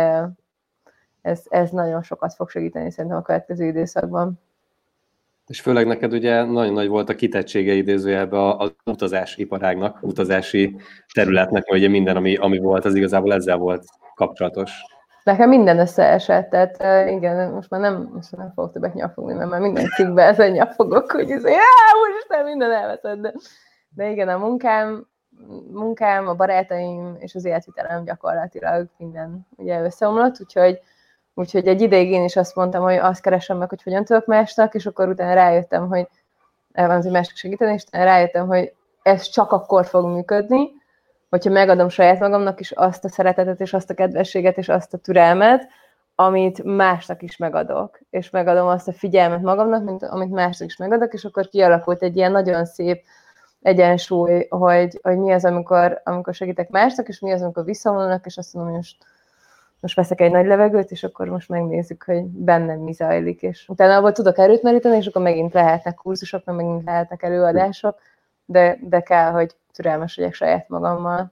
Speaker 3: ez, ez nagyon sokat fog segíteni szerintem a következő időszakban.
Speaker 1: És főleg neked ugye nagyon nagy volt a kitettsége idézőjelben az utazási iparágnak, utazási területnek, mert ugye minden, ami, ami volt, az igazából ezzel volt kapcsolatos.
Speaker 3: Nekem minden összeesett, tehát igen, most már nem, most nem fogok többet nyafogni, mert már minden cikkben ezen nyafogok, hogy ez, úristen, minden elveszett, de... De igen, a munkám, munkám, a barátaim és az életvitelem gyakorlatilag minden ugye összeomlott, úgyhogy, úgyhogy egy ideig én is azt mondtam, hogy azt keresem meg, hogy hogyan tudok másnak, és akkor utána rájöttem, hogy elvan, hogy másnak segíteni, és utána rájöttem, hogy ez csak akkor fog működni, hogyha megadom saját magamnak is azt a szeretetet, és azt a kedvességet, és azt a türelmet, amit másnak is megadok, és megadom azt a figyelmet magamnak, mint amit másnak is megadok, és akkor kialakult egy ilyen nagyon szép egyensúly, hogy, hogy mi az, amikor, amikor segítek másnak, és mi az, amikor visszavonulnak, és azt mondom, hogy most, most veszek egy nagy levegőt, és akkor most megnézzük, hogy bennem mi zajlik, és utána abból tudok erőt meríteni, és akkor megint lehetnek kurzusok, meg megint lehetnek előadások, de, de kell, hogy türelmes legyek saját magammal.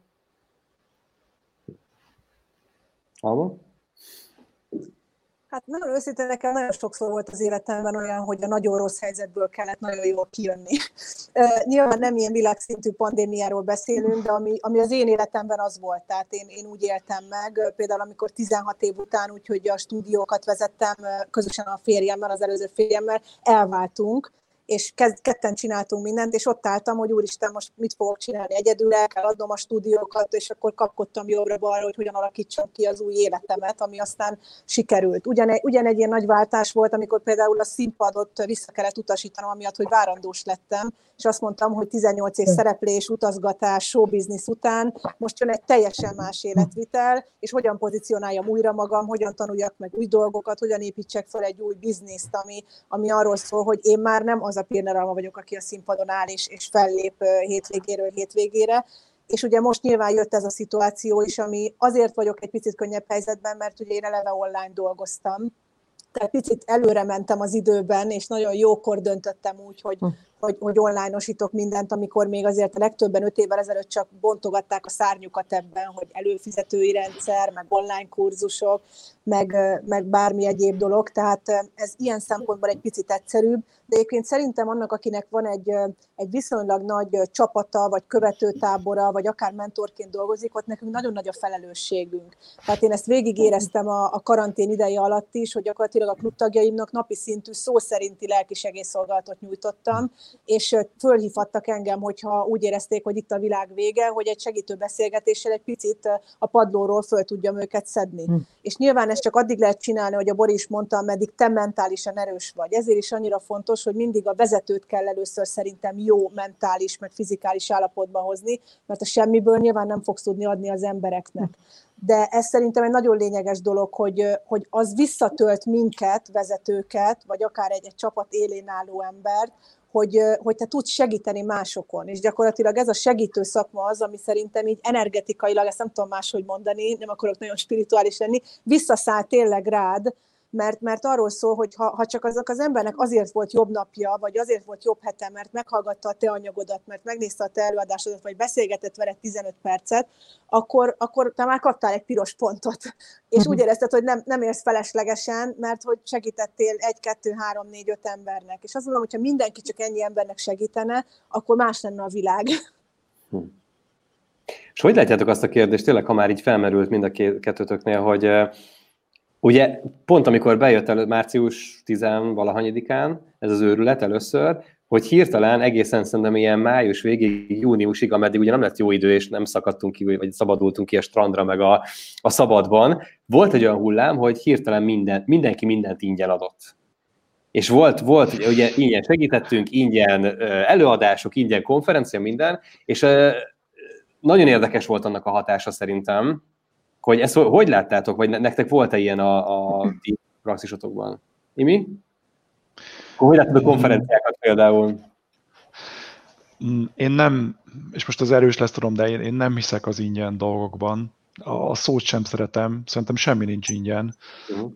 Speaker 1: Alma?
Speaker 2: Hát nagyon őszintén, nekem nagyon sokszor volt az életemben olyan, hogy a nagyon rossz helyzetből kellett nagyon jól kijönni. Nyilván nem ilyen világszintű pandémiáról beszélünk, de ami, ami az én életemben az volt. Tehát én, én úgy éltem meg, például amikor tizenhat év után, úgyhogy a stúdiókat vezettem közösen a férjemmel, az előző férjemmel, elváltunk, és ketten csináltunk mindent, és ott álltam, hogy úristen, most mit fogok csinálni egyedül, el kell adnom a stúdiókat, és akkor kapkodtam jobbra-balra, hogy hogyan alakítsam ki az új életemet, ami aztán sikerült. Ugyanegy, ugyanegy ilyen nagy váltás volt, amikor például a színpadot vissza kellett utasítanom, amiatt, hogy várandós lettem, és azt mondtam, hogy tizennyolc év szereplés, utazgatás, showbiznisz után most jön egy teljesen más életvitel, és hogyan pozícionáljam újra magam, hogyan tanuljak meg új dolgokat, hogyan építsek fel egy új bizniszt, ami, ami arról szól, hogy én már nem az a Pirner Alma vagyok, aki a színpadon áll és, és fellép hétvégéről hétvégére. És ugye most nyilván jött ez a szituáció is, ami azért vagyok egy picit könnyebb helyzetben, mert ugye én eleve online dolgoztam. Tehát picit előre mentem az időben, és nagyon jókor döntöttem úgy, hogy, hogy, hogy online-osítok mindent, amikor még azért a legtöbben öt évvel ezelőtt csak bontogatták a szárnyukat ebben, hogy előfizetői rendszer, meg online kurzusok, meg, meg bármi egyéb dolog, tehát ez ilyen szempontból egy picit egyszerűbb, de egyébként szerintem annak, akinek van egy, egy viszonylag nagy csapata, vagy követőtábora, vagy akár mentorként dolgozik, ott nekünk nagyon nagy a felelősségünk. Tehát én ezt végig éreztem a, a karantén ideje alatt is, hogy gyakorlatilag a klubtagjaimnak napi szintű szó szerinti lelkisegélyszolgálatot nyújtottam, és fölhívhattak engem, hogyha úgy érezték, hogy itt a világ vége, hogy egy segítő beszélgetéssel egy picit a padlóról föl tudjam őket szedni. Hm. És nyilván ezt csak addig lehet csinálni, hogy a Bori is mondta, ameddig te mentálisan erős vagy. Ezért is annyira fontos, hogy mindig a vezetőt kell először szerintem jó mentális, meg fizikális állapotba hozni, mert a semmiből nyilván nem fogsz tudni adni az embereknek. De ez szerintem egy nagyon lényeges dolog, hogy, hogy az visszatölt minket, vezetőket, vagy akár egy, egy csapat élén álló embert, hogy, hogy te tudsz segíteni másokon. És gyakorlatilag ez a segítő szakma az, ami szerintem így energetikailag, ezt nem tudom máshogy mondani, nem akarok nagyon spirituális lenni, visszaszáll tényleg rád, mert, mert arról szól, hogy ha, ha csak azok az embernek azért volt jobb napja, vagy azért volt jobb hete, mert meghallgatta a te anyagodat, mert megnézte a te előadásodat, vagy beszélgetett veled tizenöt percet, akkor, akkor te már kaptál egy piros pontot. És úgy érezted, hogy nem, nem érsz feleslegesen, mert hogy segítettél egy, kettő, három, négy, öt embernek. És azt mondom, hogyha mindenki csak ennyi embernek segítene, akkor más lenne a világ.
Speaker 1: Hm. És hogy látjátok azt a kérdést, tényleg, ha már így felmerült mind a kettőtöknél, hogy ugye pont amikor bejött elő március tizenvalahanyadikán ez az őrület először, hogy hirtelen egészen szerintem ilyen május végig, júniusig, ameddig ugye nem lett jó idő, és nem szakadtunk ki, vagy szabadultunk ki a strandra, meg a, a szabadban, volt egy olyan hullám, hogy hirtelen minden, mindenki mindent ingyen adott. És volt, volt ugye ingyen segítettünk, ingyen előadások, ingyen konferencia, minden, és nagyon érdekes volt annak a hatása szerintem, hogy ezt hogy láttátok, vagy nektek volt-e ilyen a, a ti praxisotokban? Imi? Akkor hogy láttad a konferenciákat például?
Speaker 4: Én nem, és most az erős lesz tudom, de én, én nem hiszek az ingyen dolgokban. A, a szót sem szeretem, szerintem semmi nincs ingyen. Uh-huh.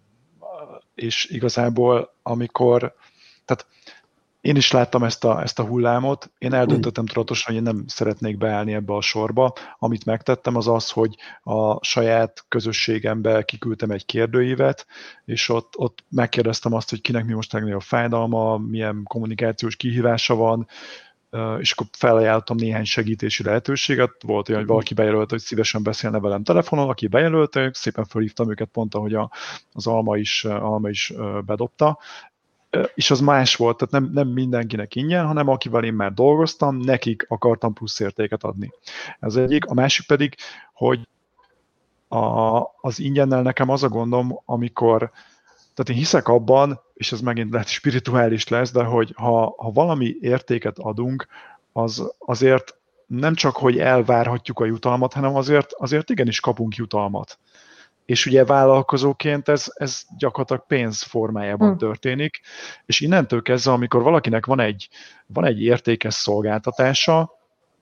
Speaker 4: És igazából, amikor, tehát én is láttam ezt a, ezt a hullámot, én eldöntöttem tudatosan, hogy én nem szeretnék beállni ebbe a sorba. Amit megtettem, az az, hogy a saját közösségembe kiküldtem egy kérdőívet, és ott, ott megkérdeztem azt, hogy kinek mi most legnagyobb fájdalma, milyen kommunikációs kihívása van, és akkor felajánlottam néhány segítési lehetőséget. Volt olyan, hogy valaki bejelölte, hogy szívesen beszélne velem telefonon, aki bejelölte, szépen felhívtam őket, pont ahogy a, az Alma is, Alma is bedobta. És az más volt, tehát nem, nem mindenkinek ingyen, hanem akivel én már dolgoztam, nekik akartam plusz értéket adni. Ez egyik. A másik pedig, hogy a, az ingyennel nekem az a gondom, amikor, tehát én hiszek abban, és ez megint lehet spirituális lesz, de hogy ha, ha valami értéket adunk, az azért nem csak, hogy elvárhatjuk a jutalmat, hanem azért, azért igenis kapunk jutalmat. És ugye vállalkozóként ez, ez gyakorlatilag pénz formájában hmm. történik, és innentől kezdve, amikor valakinek van egy, van egy értékes szolgáltatása,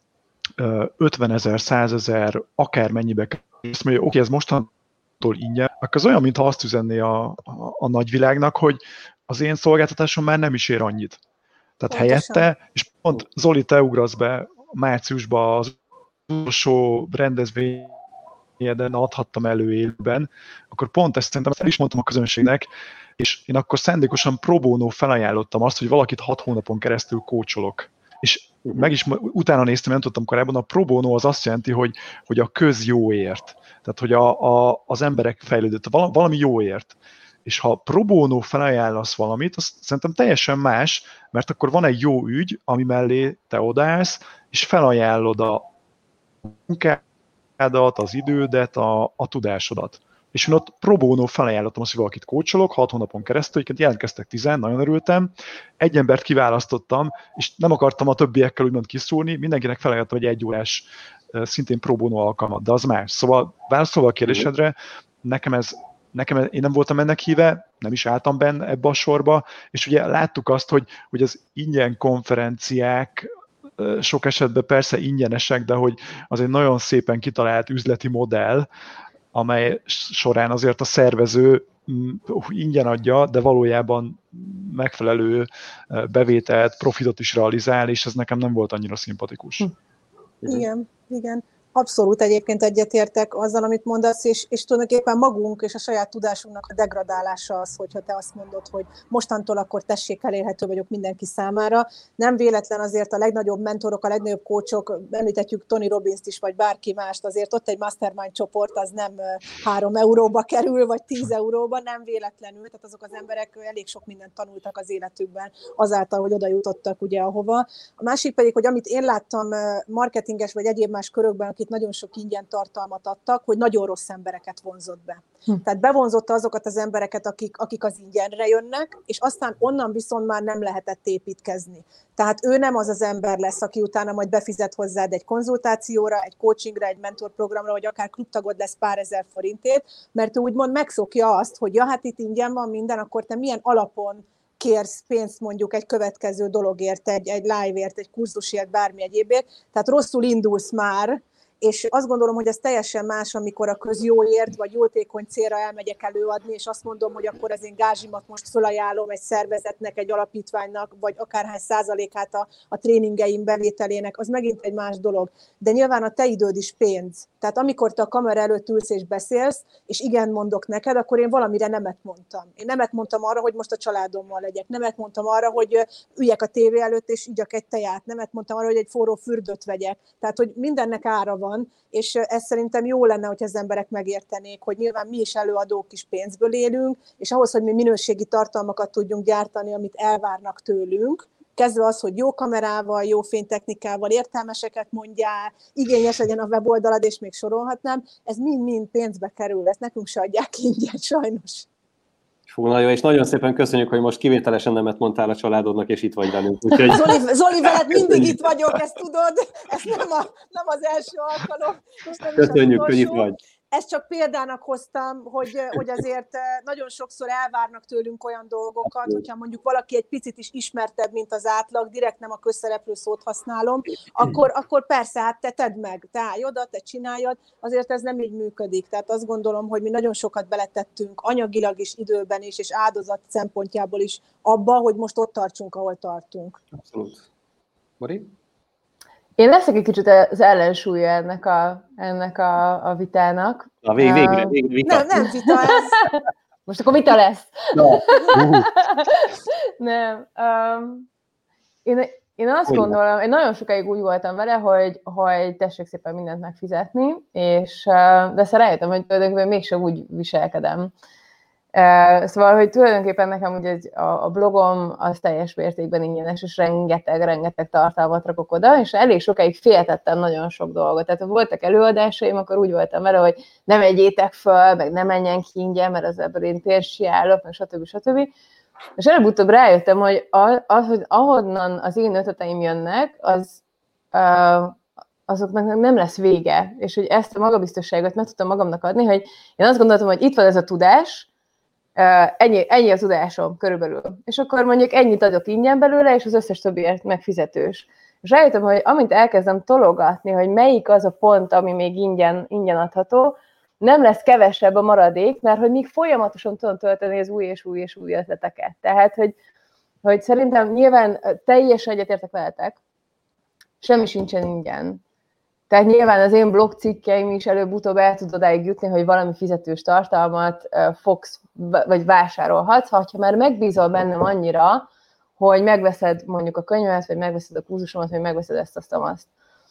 Speaker 4: ötvenezer, százezer, akármennyibe, azt mondja, oké, ez mostantól ingyen, akkor az olyan, mintha azt üzenné a, a, a nagyvilágnak, hogy az én szolgáltatásom már nem is ér annyit. Tehát pontosan. Helyette, és pont Zoli, te ugrasz be márciusban az utolsó rendezvény, de adhattam elő élőben, akkor pont ezt szerintem el is mondtam a közönségnek, és én akkor szándékosan pro bono felajánlottam azt, hogy valakit hat hónapon keresztül kócsolok. És meg is utána néztem, nem tudtam korábban, a pro bono az azt jelenti, hogy, hogy a közjóért. Tehát, hogy a, a, az emberek fejlődött, valami jóért. És ha pro bono felajánlasz valamit, az szerintem teljesen más, mert akkor van egy jó ügy, ami mellé te odaállsz, és felajánlod a munkát, az idődet, a, a tudásodat. És én ott pro bono felajánlottam azt, hogy valakit kócsolok, hat hónapon keresztül, egyébként jelentkeztek tizen, nagyon örültem, egy embert kiválasztottam, és nem akartam a többiekkel úgymond kiszúrni, mindenkinek felajánlottam egy egy órás szintén pro bono alkalmat, de az más. Szóval válaszolva a kérdésedre, nekem ez, nekem ez, én nem voltam ennek híve, nem is álltam benne ebbe a sorba, és ugye láttuk azt, hogy, hogy az ingyen konferenciák sok esetben persze ingyenesek, de hogy az egy nagyon szépen kitalált üzleti modell, amely során azért a szervező uh, ingyen adja, de valójában megfelelő bevételt, profitot is realizál, és ez nekem nem volt annyira szimpatikus.
Speaker 2: Igen, igen. Abszolút egyébként egyetértek azzal, amit mondasz, és, és tulajdonképpen magunk és a saját tudásunknak a degradálása az, hogyha te azt mondod, hogy mostantól akkor tessék, elérhető vagyok mindenki számára. Nem véletlen azért a legnagyobb mentorok, a legnagyobb coachok, említhetjük Tony Robbins-t is, vagy bárki mást, azért ott egy mastermind csoport, az nem három euróba kerül, vagy tíz euróba, nem véletlenül, tehát azok az emberek elég sok mindent tanultak az életükben, azáltal, hogy oda jutottak ugye ahova. A másik pedig, hogy amit én láttam marketinges vagy egyéb más körökben, akik nagyon sok ingyen tartalmat adtak, hogy nagyon rossz embereket vonzott be. Hm. Tehát bevonzotta azokat az embereket, akik, akik az ingyenre jönnek, és aztán onnan viszont már nem lehetett építkezni. Tehát ő nem az az ember lesz, aki utána majd befizet hozzád egy konzultációra, egy coachingra, egy mentorprogramra, vagy akár klubtagod lesz pár ezer forintért, mert ő úgymond megszokja azt, hogy ja, hát itt ingyen van minden, akkor te milyen alapon kérsz pénzt mondjuk egy következő dologért, egy, egy live-ért, egy kurzusért, bármi egyébért. Tehát rosszul indulsz már, és azt gondolom, hogy ez teljesen más, amikor a közjóért vagy jótékony célra elmegyek előadni, és azt mondom, hogy akkor az én gázsimat most fölajánlom egy szervezetnek, egy alapítványnak, vagy akárhány százalékát a, a tréningeim bevételének, az megint egy más dolog. De nyilván a te időd is pénz. Tehát amikor te a kamera előtt ülsz és beszélsz, és igen mondok neked, akkor én valamire nemet mondtam. Én nemet mondtam arra, hogy most a családommal legyek. Nemet mondtam arra, hogy üljek a tévé előtt, és igyak egy teját. Nemet mondtam arra, hogy egy forró fürdőt vegyek. Tehát, hogy mindennek ára van, és ez szerintem jó lenne, hogy az emberek megértenék, hogy nyilván mi is előadók is pénzből élünk, és ahhoz, hogy mi minőségi tartalmakat tudjunk gyártani, amit elvárnak tőlünk, kezdve az, hogy jó kamerával, jó fénytechnikával, értelmeseket mondjál, igényes legyen a weboldalad, és még sorolhatnám, ez mind-mind pénzbe kerül, ezt nekünk se adják ingyen, sajnos.
Speaker 1: Fú, na jó, és nagyon szépen köszönjük, hogy most kivételesen nemet mondtál a családodnak, és itt vagy velünk. Úgyhogy...
Speaker 2: Zoli, Zoli, veled mindig itt vagyok, ezt tudod, ez nem, a, nem az első alkalom. Nem
Speaker 1: köszönjük, hogy itt vagy.
Speaker 2: Ezt csak példának hoztam, hogy, hogy azért nagyon sokszor elvárnak tőlünk olyan dolgokat, hogyha mondjuk valaki egy picit is ismertebb, mint az átlag, direkt nem a közszereplő szót használom, akkor, akkor persze, hát te tedd meg, te állj oda, te csináljad, azért ez nem így működik. Tehát azt gondolom, hogy mi nagyon sokat beletettünk anyagilag is, időben is, és áldozat szempontjából is abba, hogy most ott tartsunk, ahol tartunk.
Speaker 1: Abszolút. Mari?
Speaker 3: Én leszek egy kicsit az ellensúlya ennek a, ennek a, a vitának.
Speaker 1: Na, vég, végre, végre vita.
Speaker 2: Nem, nem vita ez.
Speaker 3: Most akkor vita lesz.
Speaker 1: No. Uh.
Speaker 3: Nem. Um, én, én azt Ugyan. gondolom, én nagyon sokáig úgy voltam vele, hogy, hogy tessék szépen mindent megfizetni, és, de aztán rájöttem, hogy tulajdonképpen mégsem úgy viselkedem. Uh, szóval, hogy tulajdonképpen nekem ugye a, a blogom az teljes mértékben ingyenes, és rengeteg, rengeteg tartalmat rakok oda, és elég sokáig féltettem nagyon sok dolgot. Tehát ha voltak előadásaim, akkor úgy voltam vele, hogy ne vegyétek föl, meg ne menjen ki ingyen, mert az ebből én pénzt siálok, meg stb. stb. És előbb-utóbb rájöttem, hogy, az, az, hogy ahonnan az én ötleteim jönnek, az, uh, azoknak nem lesz vége. És hogy ezt a magabiztosságot meg tudtam magamnak adni, hogy én azt gondoltam, hogy itt van ez a tudás, Uh, ennyi, ennyi a tudásom körülbelül. És akkor mondjuk ennyit adok ingyen belőle, és az összes többiért megfizetős. És rájöttem, hogy amint elkezdem tologatni, hogy melyik az a pont, ami még ingyen, ingyen adható, nem lesz kevesebb a maradék, mert hogy még folyamatosan tudom tölteni az új és új és új ötleteket. Tehát, hogy, hogy szerintem nyilván teljesen egyetértek veletek, semmi sincsen ingyen. Tehát nyilván az én blogcikkeim is előbb-utóbb el tud odáig jutni, hogy valami fizetős tartalmat fogsz, vagy vásárolhatsz, ha már megbízol bennem annyira, hogy megveszed mondjuk a könyvemet, vagy megveszed a kurzusomat, vagy megveszed ezt, azt, azt.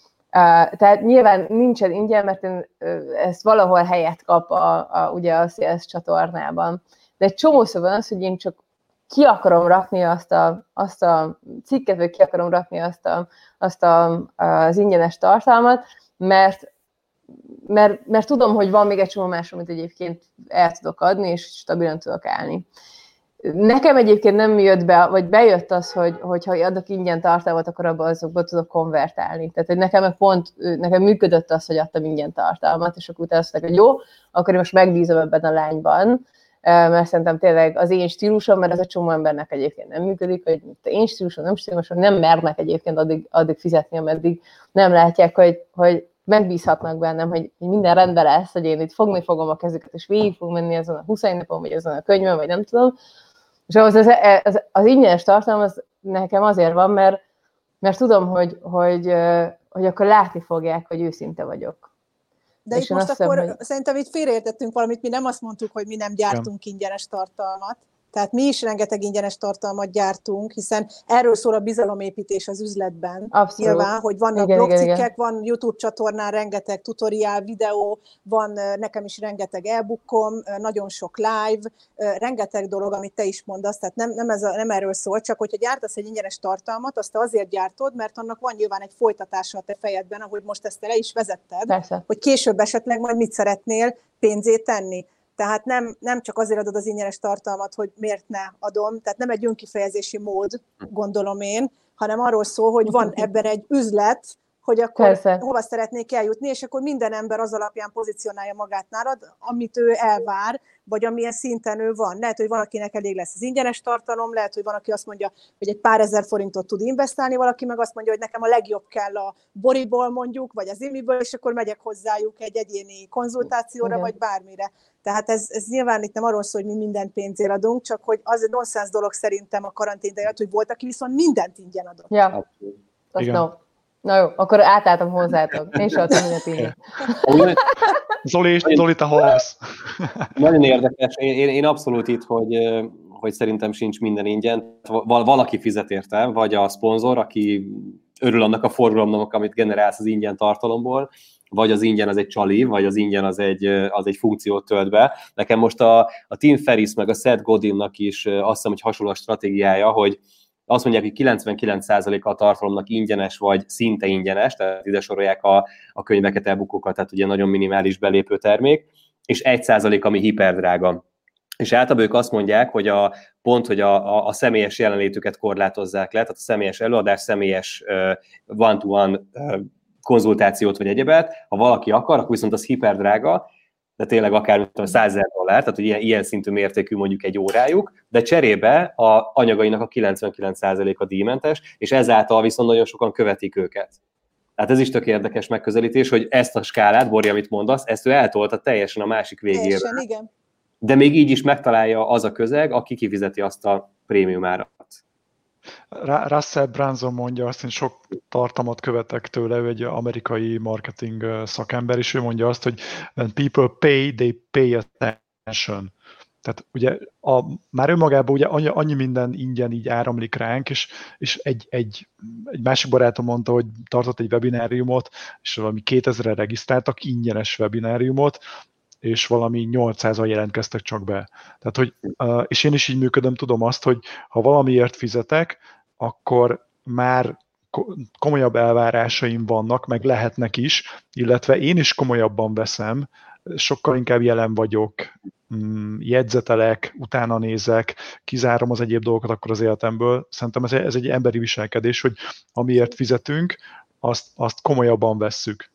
Speaker 3: Tehát nyilván nincsen ingyen, mert én ezt valahol helyet kap a, a, ugye a Sales csatornában. De egy csomószor van az, hogy én csak ki akarom rakni azt a, azt a cikket, vagy ki akarom rakni azt, a, azt a, az ingyenes tartalmat, mert, mert, mert tudom, hogy van még egy csomó más, amit egyébként el tudok adni, és stabilan tudok állni. Nekem egyébként nem jött be, vagy bejött az, hogy, hogyha adok ingyen tartalmat, akkor abban azokból tudok konvertálni. Tehát, hogy nekem pont, nekem működött az, hogy adtam ingyen tartalmat, és akkor utána azt mondták, hogy jó, akkor én most megbízom ebben a lányban, mert szerintem tényleg az én stílusom, mert ez a csomó embernek egyébként nem működik, hogy én stílusom, nem stílusom, nem mernek egyébként addig, addig fizetni, ameddig nem látják, hogy, hogy megbízhatnak bennem, hogy minden rendben lesz, hogy én itt fogni fogom a kezüket, és végig fog menni azon a huszadik napon, vagy azon a könyvön, vagy nem tudom. És ahhoz az, az, az ingyenes tartalom az nekem azért van, mert, mert tudom, hogy, hogy, hogy akkor látni fogják, hogy őszinte vagyok.
Speaker 2: De és itt most akkor hiszem, hogy... szerintem itt félreértettünk valamit, mi nem azt mondtuk, hogy mi nem gyártunk igen. ingyenes tartalmat. Tehát mi is rengeteg ingyenes tartalmat gyártunk, hiszen erről szól a bizalomépítés az üzletben.
Speaker 3: Abszolút.
Speaker 2: Nyilván, hogy vannak blogcikkek, van YouTube csatornán rengeteg tutoriál, videó, van nekem is rengeteg e-bookom, nagyon sok live, rengeteg dolog, amit te is mondasz, tehát nem, nem, ez a, nem erről szól, csak hogyha gyártasz egy ingyenes tartalmat, azt te azért gyártod, mert annak van nyilván egy folytatása a te fejedben, ahogy most ezt te le is vezetted,
Speaker 3: persze,
Speaker 2: hogy később esetleg majd mit szeretnél pénzét tenni. Tehát nem, nem csak azért adod az ingyenes tartalmat, hogy miért ne adom, tehát nem egy önkifejezési mód, gondolom én, hanem arról szól, hogy van ebben egy üzlet, hogy akkor persze. hova szeretnék eljutni, és akkor minden ember az alapján pozícionálja magát nálad, amit ő elvár, vagy amilyen szinten ő van. Lehet, hogy valakinek elég lesz az ingyenes tartalom, lehet, hogy valaki azt mondja, hogy egy pár ezer forintot tud investálni, valaki meg azt mondja, hogy nekem a legjobb kell a Boriból mondjuk, vagy az Imiből, és akkor megyek hozzájuk egy egyéni konzultációra, igen. vagy bármire. Tehát ez, ez nyilván itt nem arról szól, hogy mi mindent pénzért adunk, csak hogy az egy nonsens dolog szerintem a karantén idején, hogy volt, aki viszont mindent ingyen adott.
Speaker 3: Ja, azt no. Na jó, akkor átálltam hozzátok. Én sem adtam mindent ingyen.
Speaker 4: Zoli, Zoli, te hallasz.
Speaker 1: Nagyon érdekes. Én, én abszolút itt, hogy, hogy szerintem sincs minden ingyen. Valaki fizet érte, vagy a szponzor, aki örül annak a forgalomnak, amit generálsz az ingyen tartalomból, vagy az ingyen az egy csali, vagy az ingyen az egy, az egy funkciót tölt be. Nekem most a, a Tim Ferriss meg a Seth Godinnak is azt hiszem, hogy hasonló a stratégiája, hogy azt mondják, hogy kilencvenkilenc százaléka a tartalomnak ingyenes, vagy szinte ingyenes, tehát ide sorolják a, a könyveket, e-bookokat, tehát ugye nagyon minimális belépő termék, és egy százalék, ami hiperdrága. És általában ők azt mondják, hogy a, pont, hogy a, a, a személyes jelenlétüket korlátozzák le, tehát a személyes előadás, személyes uh, one-to-one uh, konzultációt vagy egyebet, ha valaki akar, akkor viszont az hiperdrága, de tényleg akár százezer dollár, tehát hogy ilyen, ilyen szintű mértékű mondjuk egy órájuk, de cserébe a anyagainak a kilencvenkilenc százaléka díjmentes, és ezáltal viszont nagyon sokan követik őket. Tehát ez is tök érdekes megközelítés, hogy ezt a skálát, Bori, amit mondasz, ezt ő eltolta teljesen a másik végére.
Speaker 2: Teljesen, igen.
Speaker 1: De még így is megtalálja az a közeg, aki kifizeti azt a prémium árat.
Speaker 4: Russell Brunson mondja azt, hogy sok tartalmat követek tőle, ő egy amerikai marketing szakember, és ő mondja azt, hogy when people pay, they pay attention. Tehát ugye a, már önmagában ugye annyi, annyi minden ingyen így áramlik ránk, és, és egy, egy, egy másik barátom mondta, hogy tartott egy webináriumot, és valami kétezren regisztráltak ingyenes webináriumot, és valami nyolcszázan jelentkeztek csak be. Tehát, hogy, és én is így működöm, tudom azt, hogy ha valamiért fizetek, akkor már komolyabb elvárásaim vannak, meg lehetnek is, illetve én is komolyabban veszem, sokkal inkább jelen vagyok, jegyzetelek, utána nézek, kizárom az egyéb dolgokat akkor az életemből. Szerintem ez, ez egy emberi viselkedés, hogy amiért fizetünk, azt, azt komolyabban vesszük.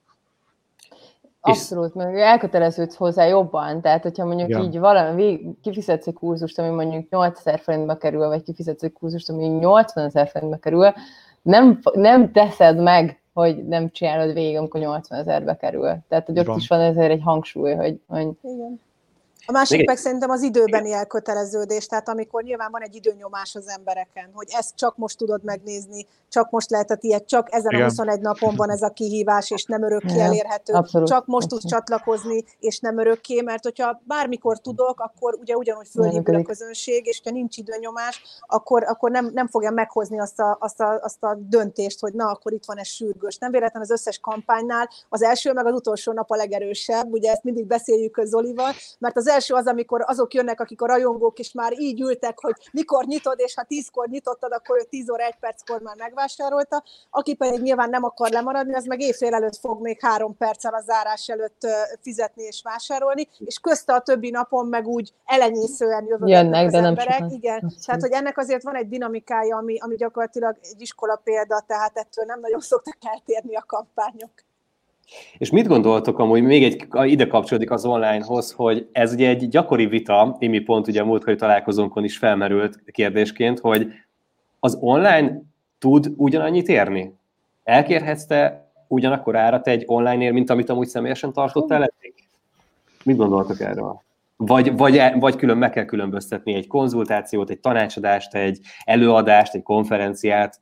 Speaker 3: Abszolút, mert elköteleződsz hozzá jobban, tehát hogyha mondjuk ja. így valami, kifizetsz egy kurzust, ami mondjuk nyolcezer forintba kerül, vagy kifizetsz egy kurzust, ami nyolcvanezer forintba kerül, nem, nem teszed meg, hogy nem csinálod végig, amikor nyolcvanezerbe kerül. Tehát, hogy ott van. Is van ezért egy hangsúly, hogy... hogy...
Speaker 2: Igen. A másik meg szerintem az időbeni elköteleződés, tehát amikor nyilván van egy időnyomás az embereken, hogy ezt csak most tudod megnézni, csak most lehetett ilyet, csak ezen igen. a huszonegy napon van ez a kihívás, és nem örökké elérhető, abszolút, csak most abszolút. Tudsz csatlakozni, és nem örökké, mert hogyha bármikor tudok, akkor ugye ugyanúgy fölhívul a közönség, és ha nincs időnyomás, akkor, akkor nem, nem fogja meghozni azt a, azt, a, azt a döntést, hogy na, akkor itt van ez sürgős. Nem véletlen az összes kampánynál az első meg az utolsó nap a legerősebb, ugye ezt mindig beszéljük Zolival, mert az első az, amikor azok jönnek, akik a rajongók is már így ültek, hogy mikor nyitod, és ha tízkor nyitottad, akkor ő tíz óra egy perckor már megvásárolta. Aki pedig nyilván nem akar lemaradni, az meg éjfél előtt fog még három perccel a zárás előtt fizetni és vásárolni, és közte a többi napon meg úgy elenyészően jövök az emberek. Nem igen. Abszolút. Tehát, hogy ennek azért van egy dinamikája, ami, ami gyakorlatilag egy iskola példa, tehát ettől nem nagyon szoktak eltérni a kampányok.
Speaker 1: És mit gondoltok amúgy, még egy, ide kapcsolódik az onlinehoz, hogy ez ugye egy gyakori vita, Imi pont ugye a múltkori találkozónkon is felmerült kérdésként, hogy az online tud ugyanannyit érni? Elkérhetsz te ugyanakkor árat egy online-ér, mint amit amúgy személyesen tartottál eddig? Mit gondoltok erről? Vagy, vagy, vagy külön meg kell különböztetni egy konzultációt, egy tanácsadást, egy előadást, egy konferenciát?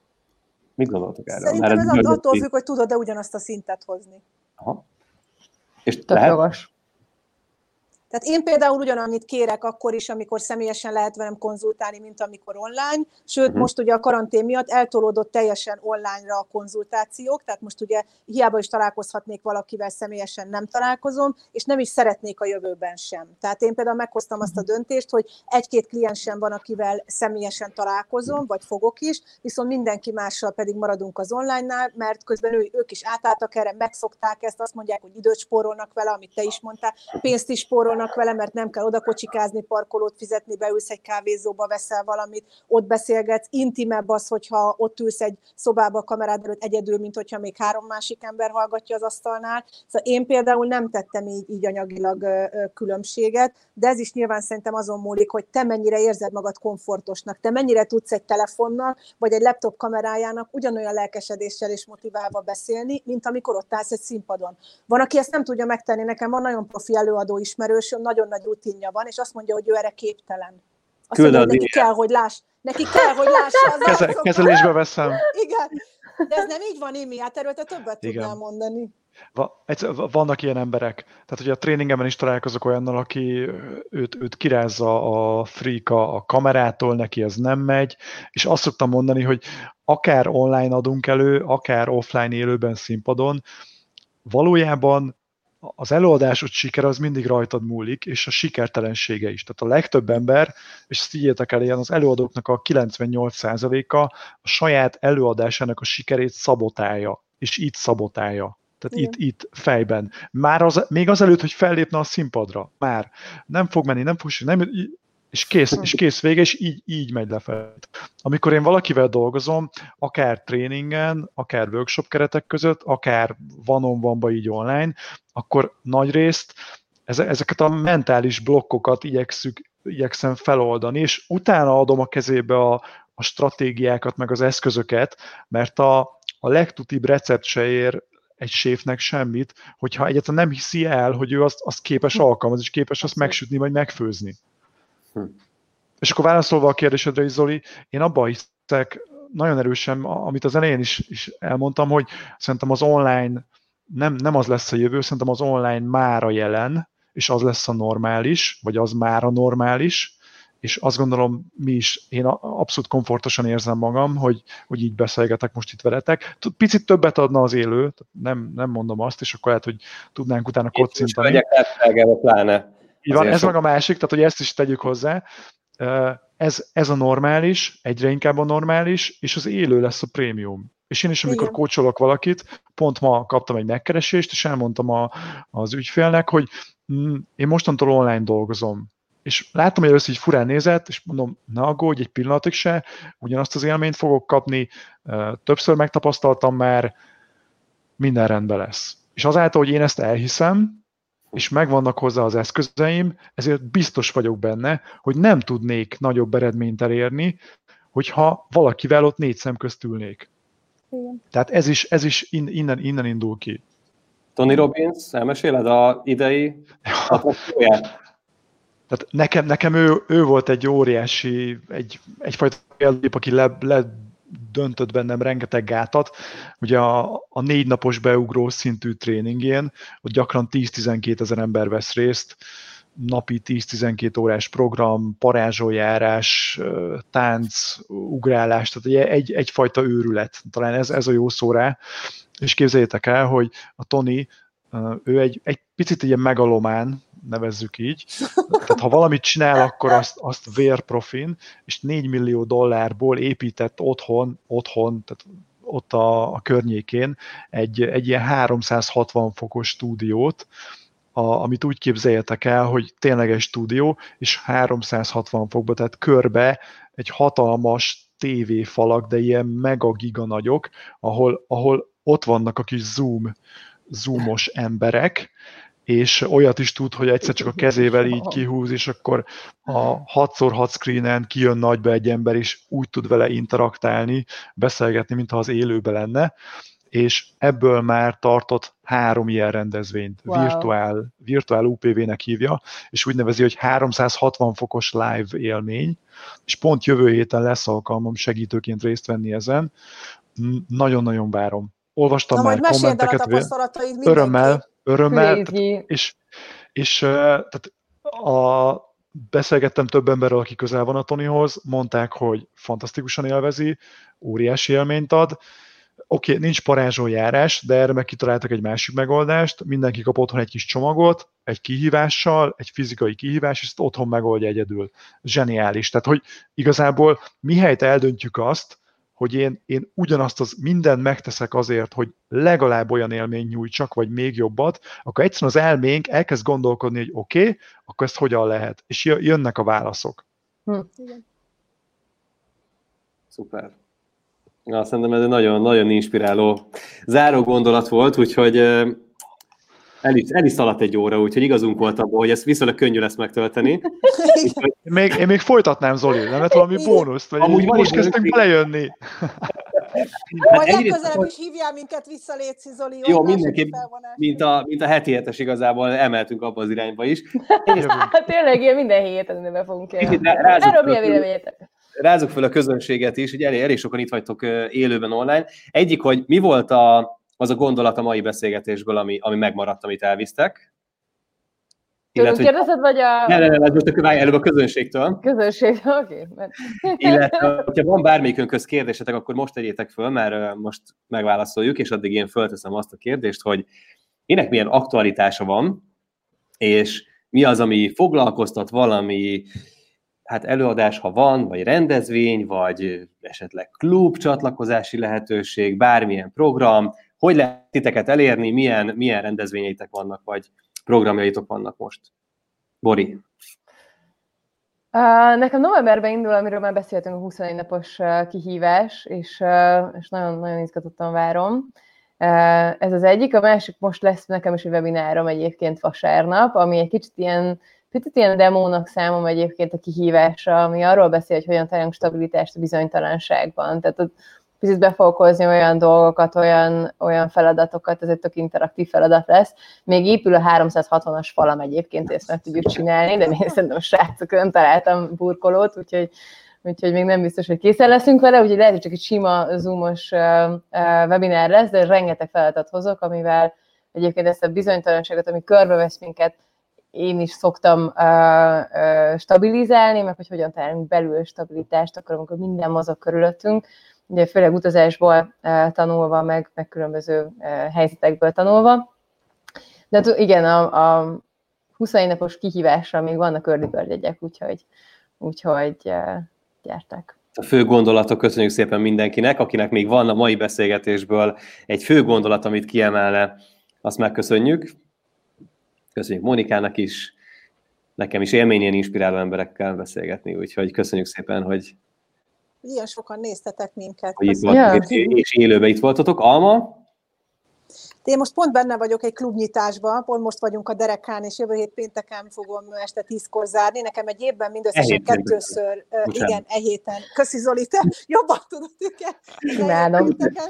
Speaker 1: Mit gondoltok erről?
Speaker 2: Szerintem ez, ez attól függ, hogy tudod-e ugyanazt a szintet hozni.
Speaker 1: Aha. És
Speaker 3: tök jogos.
Speaker 2: Tehát én például ugyanannyit kérek akkor is, amikor személyesen lehet velem konzultálni, mint amikor online, sőt, uh-huh. most ugye a karantén miatt eltolódott teljesen online-ra a konzultációk, tehát most ugye hiába is találkozhatnék valakivel, személyesen nem találkozom, és nem is szeretnék a jövőben sem. Tehát én például meghoztam azt a döntést, hogy egy-két kliensem van, akivel személyesen találkozom, vagy fogok is, viszont mindenki mással pedig maradunk az online-nál, mert közben ő, ők is átálltak erre, megszokták ezt, azt mondják, hogy időt spórolnak vele, amit te is mondtál, pénzt is spórolnak vele, mert nem kell oda kocsikázni, parkolót fizetni, beülsz egy kávézóba, veszel valamit, ott beszélgetsz, intimebb az, hogyha ott ülsz egy szobába a kamerád előtt egyedül, mint hogyha még három másik ember hallgatja az asztalnál. Szóval én például nem tettem így, így anyagilag ö, ö, különbséget, de ez is nyilván szerintem azon múlik, hogy te mennyire érzed magad komfortosnak, te mennyire tudsz egy telefonnal, vagy egy laptop kamerájának ugyanolyan lelkesedéssel és motiválva beszélni, mint amikor ott állsz egy színpadon. Van, aki ezt nem tudja megtenni, nekem van nagyon profi előadó ismerős, nagyon nagy rutinja van, és azt mondja, hogy ő erre képtelen. Azt mondja, hogy neki kell, hogy láss, neki kell, hogy lássa az
Speaker 4: Keze, Kezelésbe veszem.
Speaker 2: Igen, de ez nem így van, Imi, hát erről te többet Igen. tudnál mondani.
Speaker 4: Vannak ilyen emberek. Tehát, hogy a tréningemben is találkozok olyannal, aki őt, őt kirázza a freak a kamerától, neki ez nem megy, és azt szoktam mondani, hogy akár online adunk elő, akár offline élőben színpadon, valójában az előadásod siker az mindig rajtad múlik, és a sikertelensége is. Tehát a legtöbb ember, és ezt higgyétek el, ilyen az előadóknak a kilencvennyolc százaléka a saját előadásának a sikerét szabotálja, és itt szabotálja. Tehát itt, itt fejben. Már az, még azelőtt, hogy fellépne a színpadra. Már nem fog menni, nem fog nem, és kész, és kész vége, és így, így megy lefelé. Amikor én valakivel dolgozom, akár tréningen, akár workshop keretek között, akár one-on-one-ba így online, akkor nagyrészt ezeket a mentális blokkokat igyekszük, igyekszem feloldani, és utána adom a kezébe a, a stratégiákat, meg az eszközöket, mert a, a legtutibb recept se ér egy séfnek semmit, hogyha egyáltalán nem hiszi el, hogy ő azt, azt képes alkalmazni, és képes azt megsütni, vagy megfőzni. Hm. És akkor válaszolva a kérdésedre is, Zoli, én abban hiszek nagyon erősen, amit az elején is, is elmondtam, hogy szerintem az online nem, nem az lesz a jövő, szerintem az online már a jelen, és az lesz a normális, vagy az már a normális, és azt gondolom, mi is, én abszolút komfortosan érzem magam, hogy, hogy így beszélgetek most itt veletek. Picit többet adna az élő, nem, nem mondom azt, és akkor lehet, hogy tudnánk utána kocintani.
Speaker 1: pláne.
Speaker 4: Így van, ez meg a másik, tehát hogy ezt is tegyük hozzá. Ez, ez a normális, egyre inkább a normális, és az élő lesz a prémium. És én is, amikor coacholok valakit, pont ma kaptam egy megkeresést, és elmondtam a, az ügyfélnek, hogy mm, én mostantól online dolgozom. És láttam, hogy először így furán nézett, és mondom, ne aggódj, egy pillanatig se, ugyanazt az élményt fogok kapni, többször megtapasztaltam már, minden rendben lesz. És azáltal, hogy én ezt elhiszem, és megvannak hozzá az eszközeim, ezért biztos vagyok benne, hogy nem tudnék nagyobb eredményt elérni, hogyha valakivel ott négy szem közt ülnék. Igen. Tehát ez is, ez is innen, innen indul ki.
Speaker 1: Tony Robbins, elmeséled a idei attrakcióját?
Speaker 4: Tehát nekem, nekem ő, ő volt egy óriási, egy, egyfajta példép, aki le, ledöntött bennem rengeteg gátat. Ugye a, a négy napos beugró szintű tréningén, ott gyakran tíz-tizenkét ezer ember vesz részt, napi tíz-tizenkét órás program, parázsoljárás, tánc, ugrálás, tehát egy, egyfajta őrület. Talán ez, ez a jó szó rá. És képzeljétek el, hogy a Tony, ő egy, egy picit ilyen megalomán, nevezzük így. Tehát ha valamit csinál, akkor azt, azt vérprofin, és négy millió dollárból épített otthon, otthon, tehát ott a, a környékén egy, egy ilyen háromszázhatvan fokos stúdiót, a, amit úgy képzeljetek el, hogy tényleges stúdió, és háromszázhatvan fokba, tehát körbe egy hatalmas tévéfalak, de ilyen mega-giga nagyok, ahol, ahol ott vannak a kis zoom, zoomos emberek, és olyat is tud, hogy egyszer csak a kezével így kihúz, és akkor a hat szor hat screenen kijön nagyba egy ember, és úgy tud vele interaktálni, beszélgetni, mintha az élőben lenne. és ebből már tartott három ilyen rendezvényt.
Speaker 3: Wow.
Speaker 4: Virtuál, virtuál u pé vé-nek hívja, és úgy nevezi, hogy háromszázhatvan fokos live élmény, és pont jövő héten lesz alkalmam segítőként részt venni ezen. Nagyon-nagyon várom. Olvastam
Speaker 2: Na,
Speaker 4: már
Speaker 2: majd meséld el a
Speaker 4: kommenteket,
Speaker 2: tapasztalataid mindenki.
Speaker 4: örömmel, örömmel, tehát,
Speaker 3: Crazy.
Speaker 4: és, és tehát a, beszélgettem több emberrel, aki közel van a Tonyhoz, mondták, hogy fantasztikusan élvezi, óriási élményt ad. Oké, okay, nincs parázsoljárás, de erre meg kitaláltak egy másik megoldást, mindenki kap otthon egy kis csomagot, egy kihívással, egy fizikai kihívás, és ezt otthon megoldja egyedül. Zseniális. Tehát, hogy igazából mihelyt eldöntjük azt, hogy én, én ugyanazt az mindent megteszek azért, hogy legalább olyan élmény nyújtsak, vagy még jobbat, akkor egyszerűen az elménk elkezd gondolkodni, hogy oké, okay, akkor ezt hogyan lehet. És jönnek a válaszok.
Speaker 3: Hm.
Speaker 1: Szuper. Ja, szerintem ez egy nagyon, nagyon inspiráló záró gondolat volt, úgyhogy el is, el is szaladt egy óra, úgyhogy igazunk volt abban, hogy ezt viszonylag könnyű lesz megtölteni.
Speaker 4: Én még, én még folytatnám, Zoli, nem lett valami bónuszt? Vagy
Speaker 1: Amúgy
Speaker 4: most kezdtünk belejönni.
Speaker 2: Majd legközelebb is hívjál minket vissza, létszi, Zoli.
Speaker 1: Jó, mindenképp, mint a, mint a heti hetes igazából emeltünk abba az irányba is.
Speaker 3: Hát tényleg, ilyen minden héten be fogunk jönni.
Speaker 1: Rázunk
Speaker 3: Erről mi a véleményetek?
Speaker 1: Rázzuk fel a közönséget is, ugye elég, elég sokan itt vagytok élőben online. Egyik, hogy mi volt a, az a gondolat a mai beszélgetésből, ami, ami megmaradt, amit elvisztek?
Speaker 3: Tőlünk kérdezed, vagy a...
Speaker 1: Ne, ne, ne, ez most a, előbb a közönségtől.
Speaker 3: Közönség, oké. Okay.
Speaker 1: Illetve, hogyha van bármelyikön köz kérdésetek, akkor most tegyétek föl, mert most megválaszoljuk, és addig én fölteszem azt a kérdést, hogy kinek milyen aktualitása van, és mi az, ami foglalkoztat, valami hát előadás, ha van, vagy rendezvény, vagy esetleg klub csatlakozási lehetőség, bármilyen program, hogy lehet titeket elérni, milyen, milyen rendezvényeitek vannak, vagy programjaitok vannak most. Bori.
Speaker 3: Uh, nekem novemberben indul, amiről már beszéltünk, a huszonegy napos uh, kihívás, és, uh, és nagyon, nagyon izgatottan várom. Uh, ez az egyik, a másik most lesz nekem is egy webinárom egyébként vasárnap, ami egy kicsit ilyen, picit ilyen demónak számom egyébként a kihívásra, ami arról beszél, hogy hogyan találjunk stabilitást a bizonytalanságban. Tehát ott picit be fogok hozni olyan dolgokat, olyan, olyan feladatokat, ez egy tök interaktív feladat lesz. Még épül a háromszázhatvanas falam egyébként, ezt meg tudjuk csinálni, de én szerintem a srácok nem találtam burkolót, úgyhogy, úgyhogy még nem biztos, hogy készen leszünk vele, úgyhogy lehet, hogy csak egy sima zoomos uh, uh, webinár lesz, de rengeteg feladatot hozok, amivel egyébként ezt a bizonytalanságot, ami körbevesz minket, én is szoktam uh, uh, stabilizálni, meg hogy hogyan találunk belül stabilitást, akkor amikor minden mozog körülöttünk, ugye főleg utazásból uh, tanulva, meg, meg különböző uh, helyzetekből tanulva. De igen, a, a huszonegy napos kihívásra még vannak early bird jegyek, úgyhogy, úgyhogy uh, gyertek.
Speaker 1: A fő gondolatok, köszönjük szépen mindenkinek, akinek még van a mai beszélgetésből egy fő gondolat, amit kiemelne, azt megköszönjük. Köszönjük Mónikának is, nekem is élmény ilyen inspiráló emberekkel beszélgetni, úgyhogy köszönjük szépen, hogy
Speaker 2: ilyen sokan néztetek minket.
Speaker 1: Hogy itt voltatok, és, és élőben itt voltatok. Alma?
Speaker 2: Én most pont benne vagyok egy klubnyitásban, pont most vagyunk a derekán, és jövő hét pénteken fogom este tízkor zárni. Nekem egy évben mindösszesen e kettőször, uh, igen, e héten. Köszi Zoli, te jobban tudod őket.
Speaker 3: Imádom.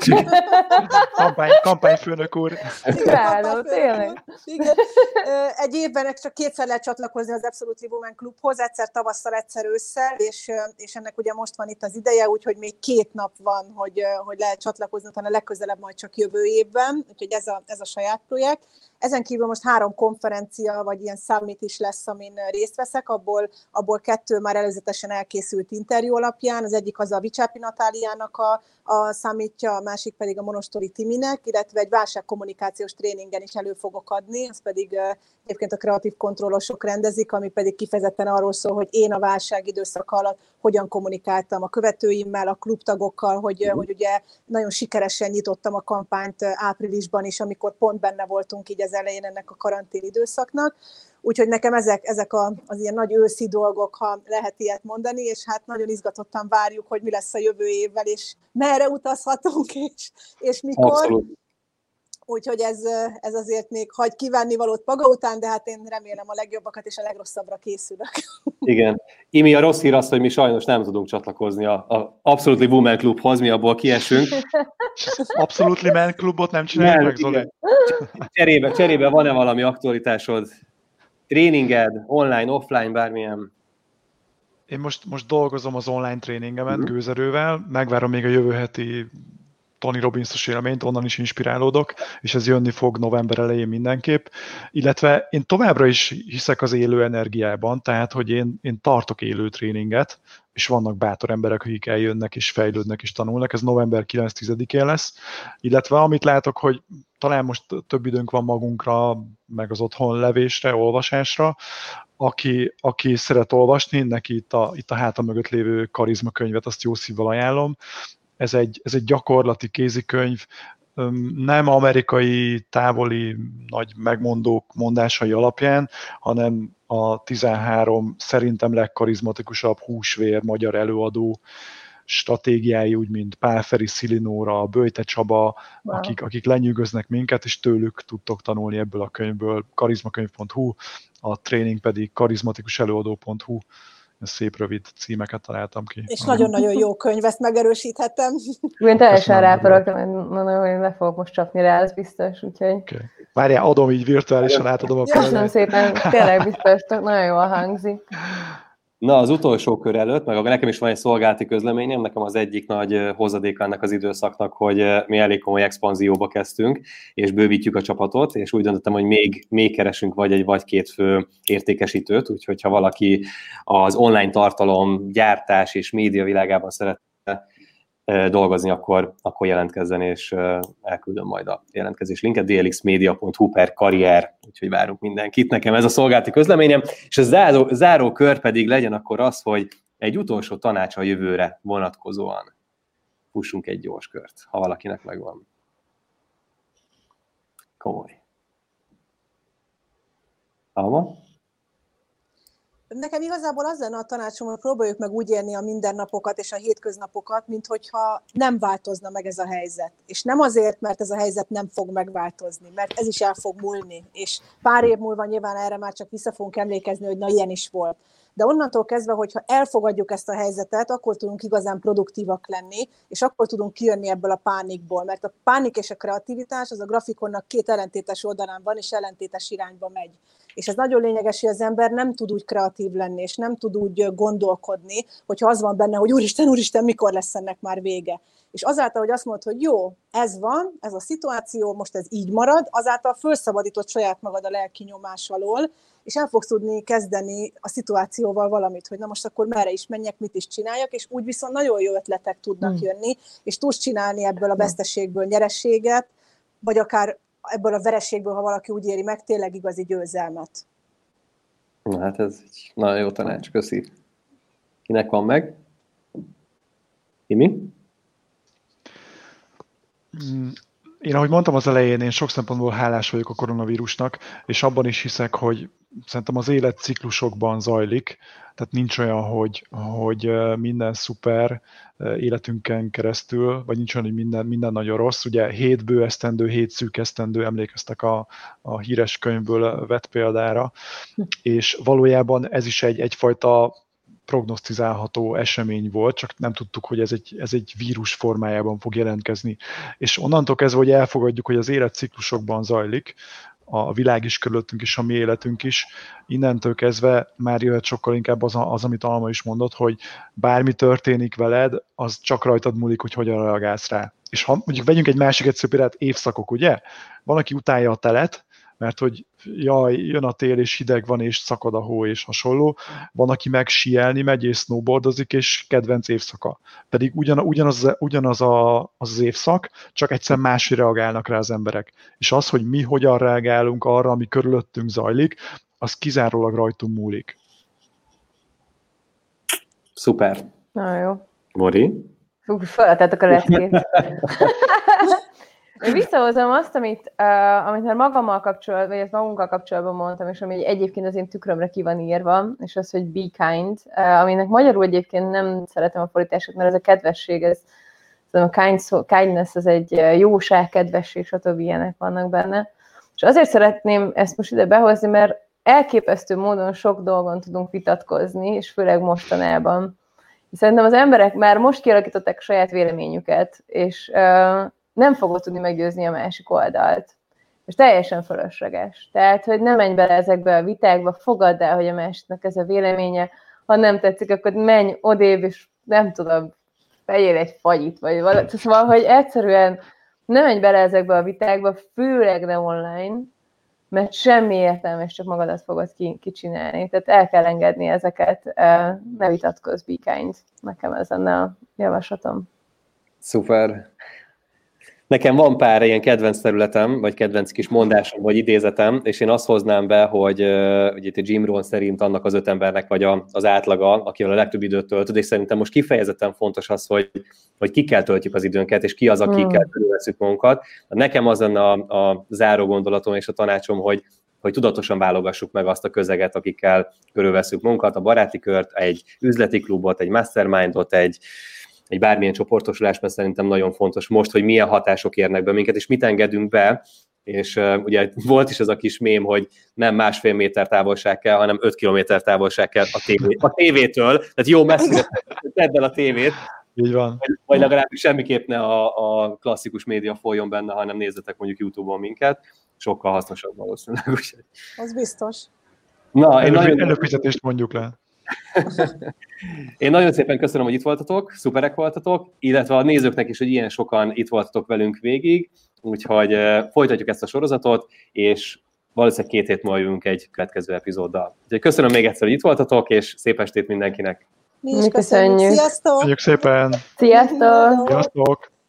Speaker 4: Kampány, kampányfőnök úr.
Speaker 3: Imádom, tényleg.
Speaker 2: Igen. Egy évben csak kétszer lehet csatlakozni az Absolutely Women Klubhoz, egyszer tavasszal, egyszer ősszel, és, és ennek ugye most van itt az ideje, úgyhogy még két nap van, hogy, hogy lehet csatlakozni, utána legközelebb majd csak jövő évben, úgyhogy ez a, ez a saját projekt. Ezen kívül most három konferencia, vagy ilyen summit is lesz, amin részt veszek, abból, abból kettő már előzetesen elkészült interjú alapján, az egyik az a Vicsápi Natáliának a, a summitja, a másik pedig a Monostori Timinek, illetve egy válságkommunikációs tréningen is elő fogok adni, az pedig uh, egyébként a kreatív kontrollosok rendezik, ami pedig kifejezetten arról szól, hogy én a válság időszak alatt hogyan kommunikáltam a követőimmel, a klubtagokkal, hogy, uh, hogy ugye nagyon sikeresen nyitottam a kampányt áprilisban is, amikor pont benne voltunk így az elején ennek a karantén időszaknak. Úgyhogy nekem ezek, ezek a, az ilyen nagy őszi dolgok, ha lehet ilyet mondani, és hát nagyon izgatottan várjuk, hogy mi lesz a jövő évvel, és merre utazhatunk, és, és mikor.
Speaker 1: Abszolút.
Speaker 2: úgyhogy ez, ez azért még hagy kívánni valót maga után, de hát én remélem a legjobbakat és a legrosszabbra készülök.
Speaker 1: Igen. Imi, a rossz hír az, hogy mi sajnos nem tudunk csatlakozni a, a Absolutely Women Clubhoz, mi abból kiesünk.
Speaker 4: Absolutely Man Clubot nem csináljuk
Speaker 1: Nem,
Speaker 4: meg, Zoli?
Speaker 1: Cserébe, cserébe van-e valami aktualitásod? Tréninged, online, offline, bármilyen?
Speaker 4: Én most, most dolgozom az online tréningemen
Speaker 1: Mhm.
Speaker 4: gőzerővel, megvárom még a jövő heti Tony Robbins-os élményt, onnan is inspirálódok, és ez jönni fog november elején mindenképp. Illetve én továbbra is hiszek az élő energiában, tehát, hogy én, én tartok élő tréninget, és vannak bátor emberek, akik eljönnek, és fejlődnek, és tanulnak. Ez november kilenc-tizedikén lesz. Illetve amit látok, hogy talán most több időnk van magunkra, meg az otthon levésre, olvasásra, aki, aki szeret olvasni, neki itt a, itt a háta mögött lévő karizma könyvet, azt jó szívvel ajánlom. Ez egy, ez egy gyakorlati kézikönyv, nem amerikai, távoli nagy megmondók mondásai alapján, hanem a tizenhárom szerintem legkarizmatikusabb húsvér magyar előadó stratégiái, úgy mint Pál Feri, Szili Nóra, Böjte Csaba, wow. akik, akik lenyűgöznek minket, és tőlük tudtok tanulni ebből a könyvből. karizmakönyv pont hu, a tréning pedig karizmatikuselőadó pont hu. Szép rövid címeket találtam ki.
Speaker 2: És nagyon-nagyon jó könyv, ezt megerősíthetem.
Speaker 3: Én teljesen ráparagtam, mondom, hogy le fogok most csapni rá, ez biztos, úgyhogy...
Speaker 4: Okay. Várjál, adom így virtuálisan, átadom a
Speaker 3: könyvet. Köszönöm szépen, tényleg biztos, nagyon jól hangzik.
Speaker 1: Na, az utolsó kör előtt, meg nekem is van egy szolgálati közleményem, nekem az egyik nagy hozadéka ennek az időszaknak, hogy mi elég komoly expanzióba kezdtünk, és bővítjük a csapatot, és úgy döntöttem, hogy még, még keresünk vagy egy vagy két fő értékesítőt, úgyhogy ha valaki az online tartalom, gyártás és média világában szeretne dolgozni, akkor, akkor jelentkezzen, és elküldöm majd a jelentkezés linket, d l x media pont hu per karrier, úgyhogy várunk mindenkit. Nekem ez a szolgálati közleményem, és a záró, záró kör pedig legyen akkor az, hogy egy utolsó tanács a jövőre vonatkozóan. Fussunk egy gyors kört, ha valakinek megvan. Komoly. Alma?
Speaker 2: Nekem igazából az lenne a tanácsom, hogy próbáljuk meg úgy élni a mindennapokat és a hétköznapokat, mint hogyha nem változna meg ez a helyzet. És nem azért, mert ez a helyzet nem fog megváltozni, mert ez is el fog múlni. És pár év múlva nyilván erre már csak vissza fogunk emlékezni, hogy na ilyen is volt. De onnantól kezdve, hogyha elfogadjuk ezt a helyzetet, akkor tudunk igazán produktívak lenni, és akkor tudunk kijönni ebből a pánikból. Mert a pánik és a kreativitás az a grafikonnak két ellentétes oldalán van, és ellentétes irányba megy. És ez nagyon lényeges, hogy az ember nem tud úgy kreatív lenni, és nem tud úgy gondolkodni, hogyha az van benne, hogy úristen, úristen, mikor lesz ennek már vége. És azáltal, hogy azt mondod, hogy jó, ez van, ez a szituáció, most ez így marad, azáltal felszabadított saját magad a lelki nyomás alól, és el fogsz tudni kezdeni a szituációval valamit, hogy na most akkor merre is menjek, mit is csináljak, és úgy viszont nagyon jó ötletek tudnak hmm. jönni, és tudsz csinálni ebből a veszteségből nyerességet, vagy akár ebből a vereségből, ha valaki úgy éri meg, tényleg igazi győzelmet.
Speaker 1: Na hát ez egy nagyon jó tanács, köszi. Kinek van meg? Imi?
Speaker 4: Én, ahogy mondtam az elején, én sok szempontból hálás vagyok a koronavírusnak, és abban is hiszek, hogy szerintem az élet ciklusokban zajlik, tehát nincs olyan, hogy, hogy minden szuper életünken keresztül, vagy nincs olyan, hogy minden, minden nagyon rossz. Ugye hét bő esztendő, hét szűk esztendő, emlékeztek a, a híres könyvből vett példára, és valójában ez is egy, egyfajta prognosztizálható esemény volt, csak nem tudtuk, hogy ez egy, ez egy vírus formájában fog jelentkezni. És onnantól kezdve, hogy elfogadjuk, hogy az életciklusokban zajlik, a világ is körülöttünk is, a mi életünk is, innentől kezdve már jöhet sokkal inkább az, az, amit Alma is mondott, hogy bármi történik veled, az csak rajtad múlik, hogy hogyan reagálsz rá. És ha mondjuk vegyünk egy másik egyszerű példát, évszakok, ugye? Van, aki utálja a telet, mert hogy jaj, jön a tél, és hideg van, és szakad a hó, és hasonló. Van, aki meg síelni megy, és snowboardozik, és kedvenc évszaka. Pedig ugyan, ugyanaz, ugyanaz a, az, az évszak, csak egyszer máshogy reagálnak rá az emberek. És az, hogy mi hogyan reagálunk arra, ami körülöttünk zajlik, az kizárólag rajtunk múlik.
Speaker 1: Szuper.
Speaker 3: Na jó.
Speaker 1: Mori?
Speaker 3: Föltettek a leckét. Én visszahozom azt, amit, uh, amit már magammal kapcsolatban, vagy ezt magunkkal kapcsolatban mondtam, és ami egyébként az én tükrömre ki van írva, és az, hogy be kind, uh, aminek magyarul egyébként nem szeretem a fordítását, mert ez a kedvesség, ez a kind, kindness az egy jóság, kedvesség, stb. Ilyenek vannak benne. És azért szeretném ezt most ide behozni, mert elképesztő módon sok dolgon tudunk vitatkozni, és főleg mostanában. Szerintem az emberek már most kialakították a saját véleményüket, és uh, nem fogod tudni meggyőzni a másik oldalt. És teljesen fölösleges. Tehát, hogy ne menj bele ezekbe a vitákba, fogadd el, hogy a másiknak ez a véleménye, ha nem tetszik, akkor menj odébb, és nem tudom, vegyél egy fagyit, vagy valami. Szóval, hogy egyszerűen ne menj bele ezekbe a vitákba, főleg ne online, mert semmi értelme, és csak magadat fogod kicsinálni. Tehát el kell engedni ezeket, ne vitatkozz, be kind. Nekem ez lenne a javaslatom.
Speaker 1: Szuper. Nekem van pár ilyen kedvenc területem, vagy kedvenc kis mondásom, vagy idézetem, és én azt hoznám be, hogy uh, ugye itt Jim Rohn szerint annak az öt embernek vagy a, az átlaga, akivel a legtöbb időt töltöd, és szerintem most kifejezetten fontos az, hogy, hogy kikkel töltjük az időnket, és ki az, akikkel körülveszünk magunkat. Nekem az lenne a, a záró gondolatom és a tanácsom, hogy, hogy tudatosan válogassuk meg azt a közeget, akikkel körülveszünk magunkat, a baráti kört, egy üzleti klubot, egy mastermindot, egy egy bármilyen csoportosulás, mert szerintem nagyon fontos most, hogy milyen hatások érnek be minket, és mit engedünk be, és uh, ugye volt is ez a kis mém, hogy nem másfél méter távolság kell, hanem öt kilométer távolság kell a, tévé, a tévétől, tehát jó messzire tedd el a tévét,
Speaker 4: így van.
Speaker 1: Vagy, vagy legalábbis semmiképp ne a, a klasszikus média folyjon benne, hanem nézzetek mondjuk YouTube-on minket, sokkal hasznosabb valószínűleg.
Speaker 2: Az biztos.
Speaker 1: Na, én
Speaker 4: Előbb,
Speaker 1: nagyon...
Speaker 4: előfizetést mondjuk le.
Speaker 1: Én nagyon szépen köszönöm, hogy itt voltatok, szuperek voltatok, illetve a nézőknek is, hogy ilyen sokan itt voltatok velünk végig, úgyhogy folytatjuk ezt a sorozatot, és valószínűleg két hét múlva jövünk egy következő epizóddal. Úgyhogy köszönöm még egyszer, hogy itt voltatok, és szép estét mindenkinek!
Speaker 2: Mi is köszönjük! Sziasztok!
Speaker 4: Köszönjük szépen!
Speaker 3: Sziasztok!
Speaker 4: Sziasztok!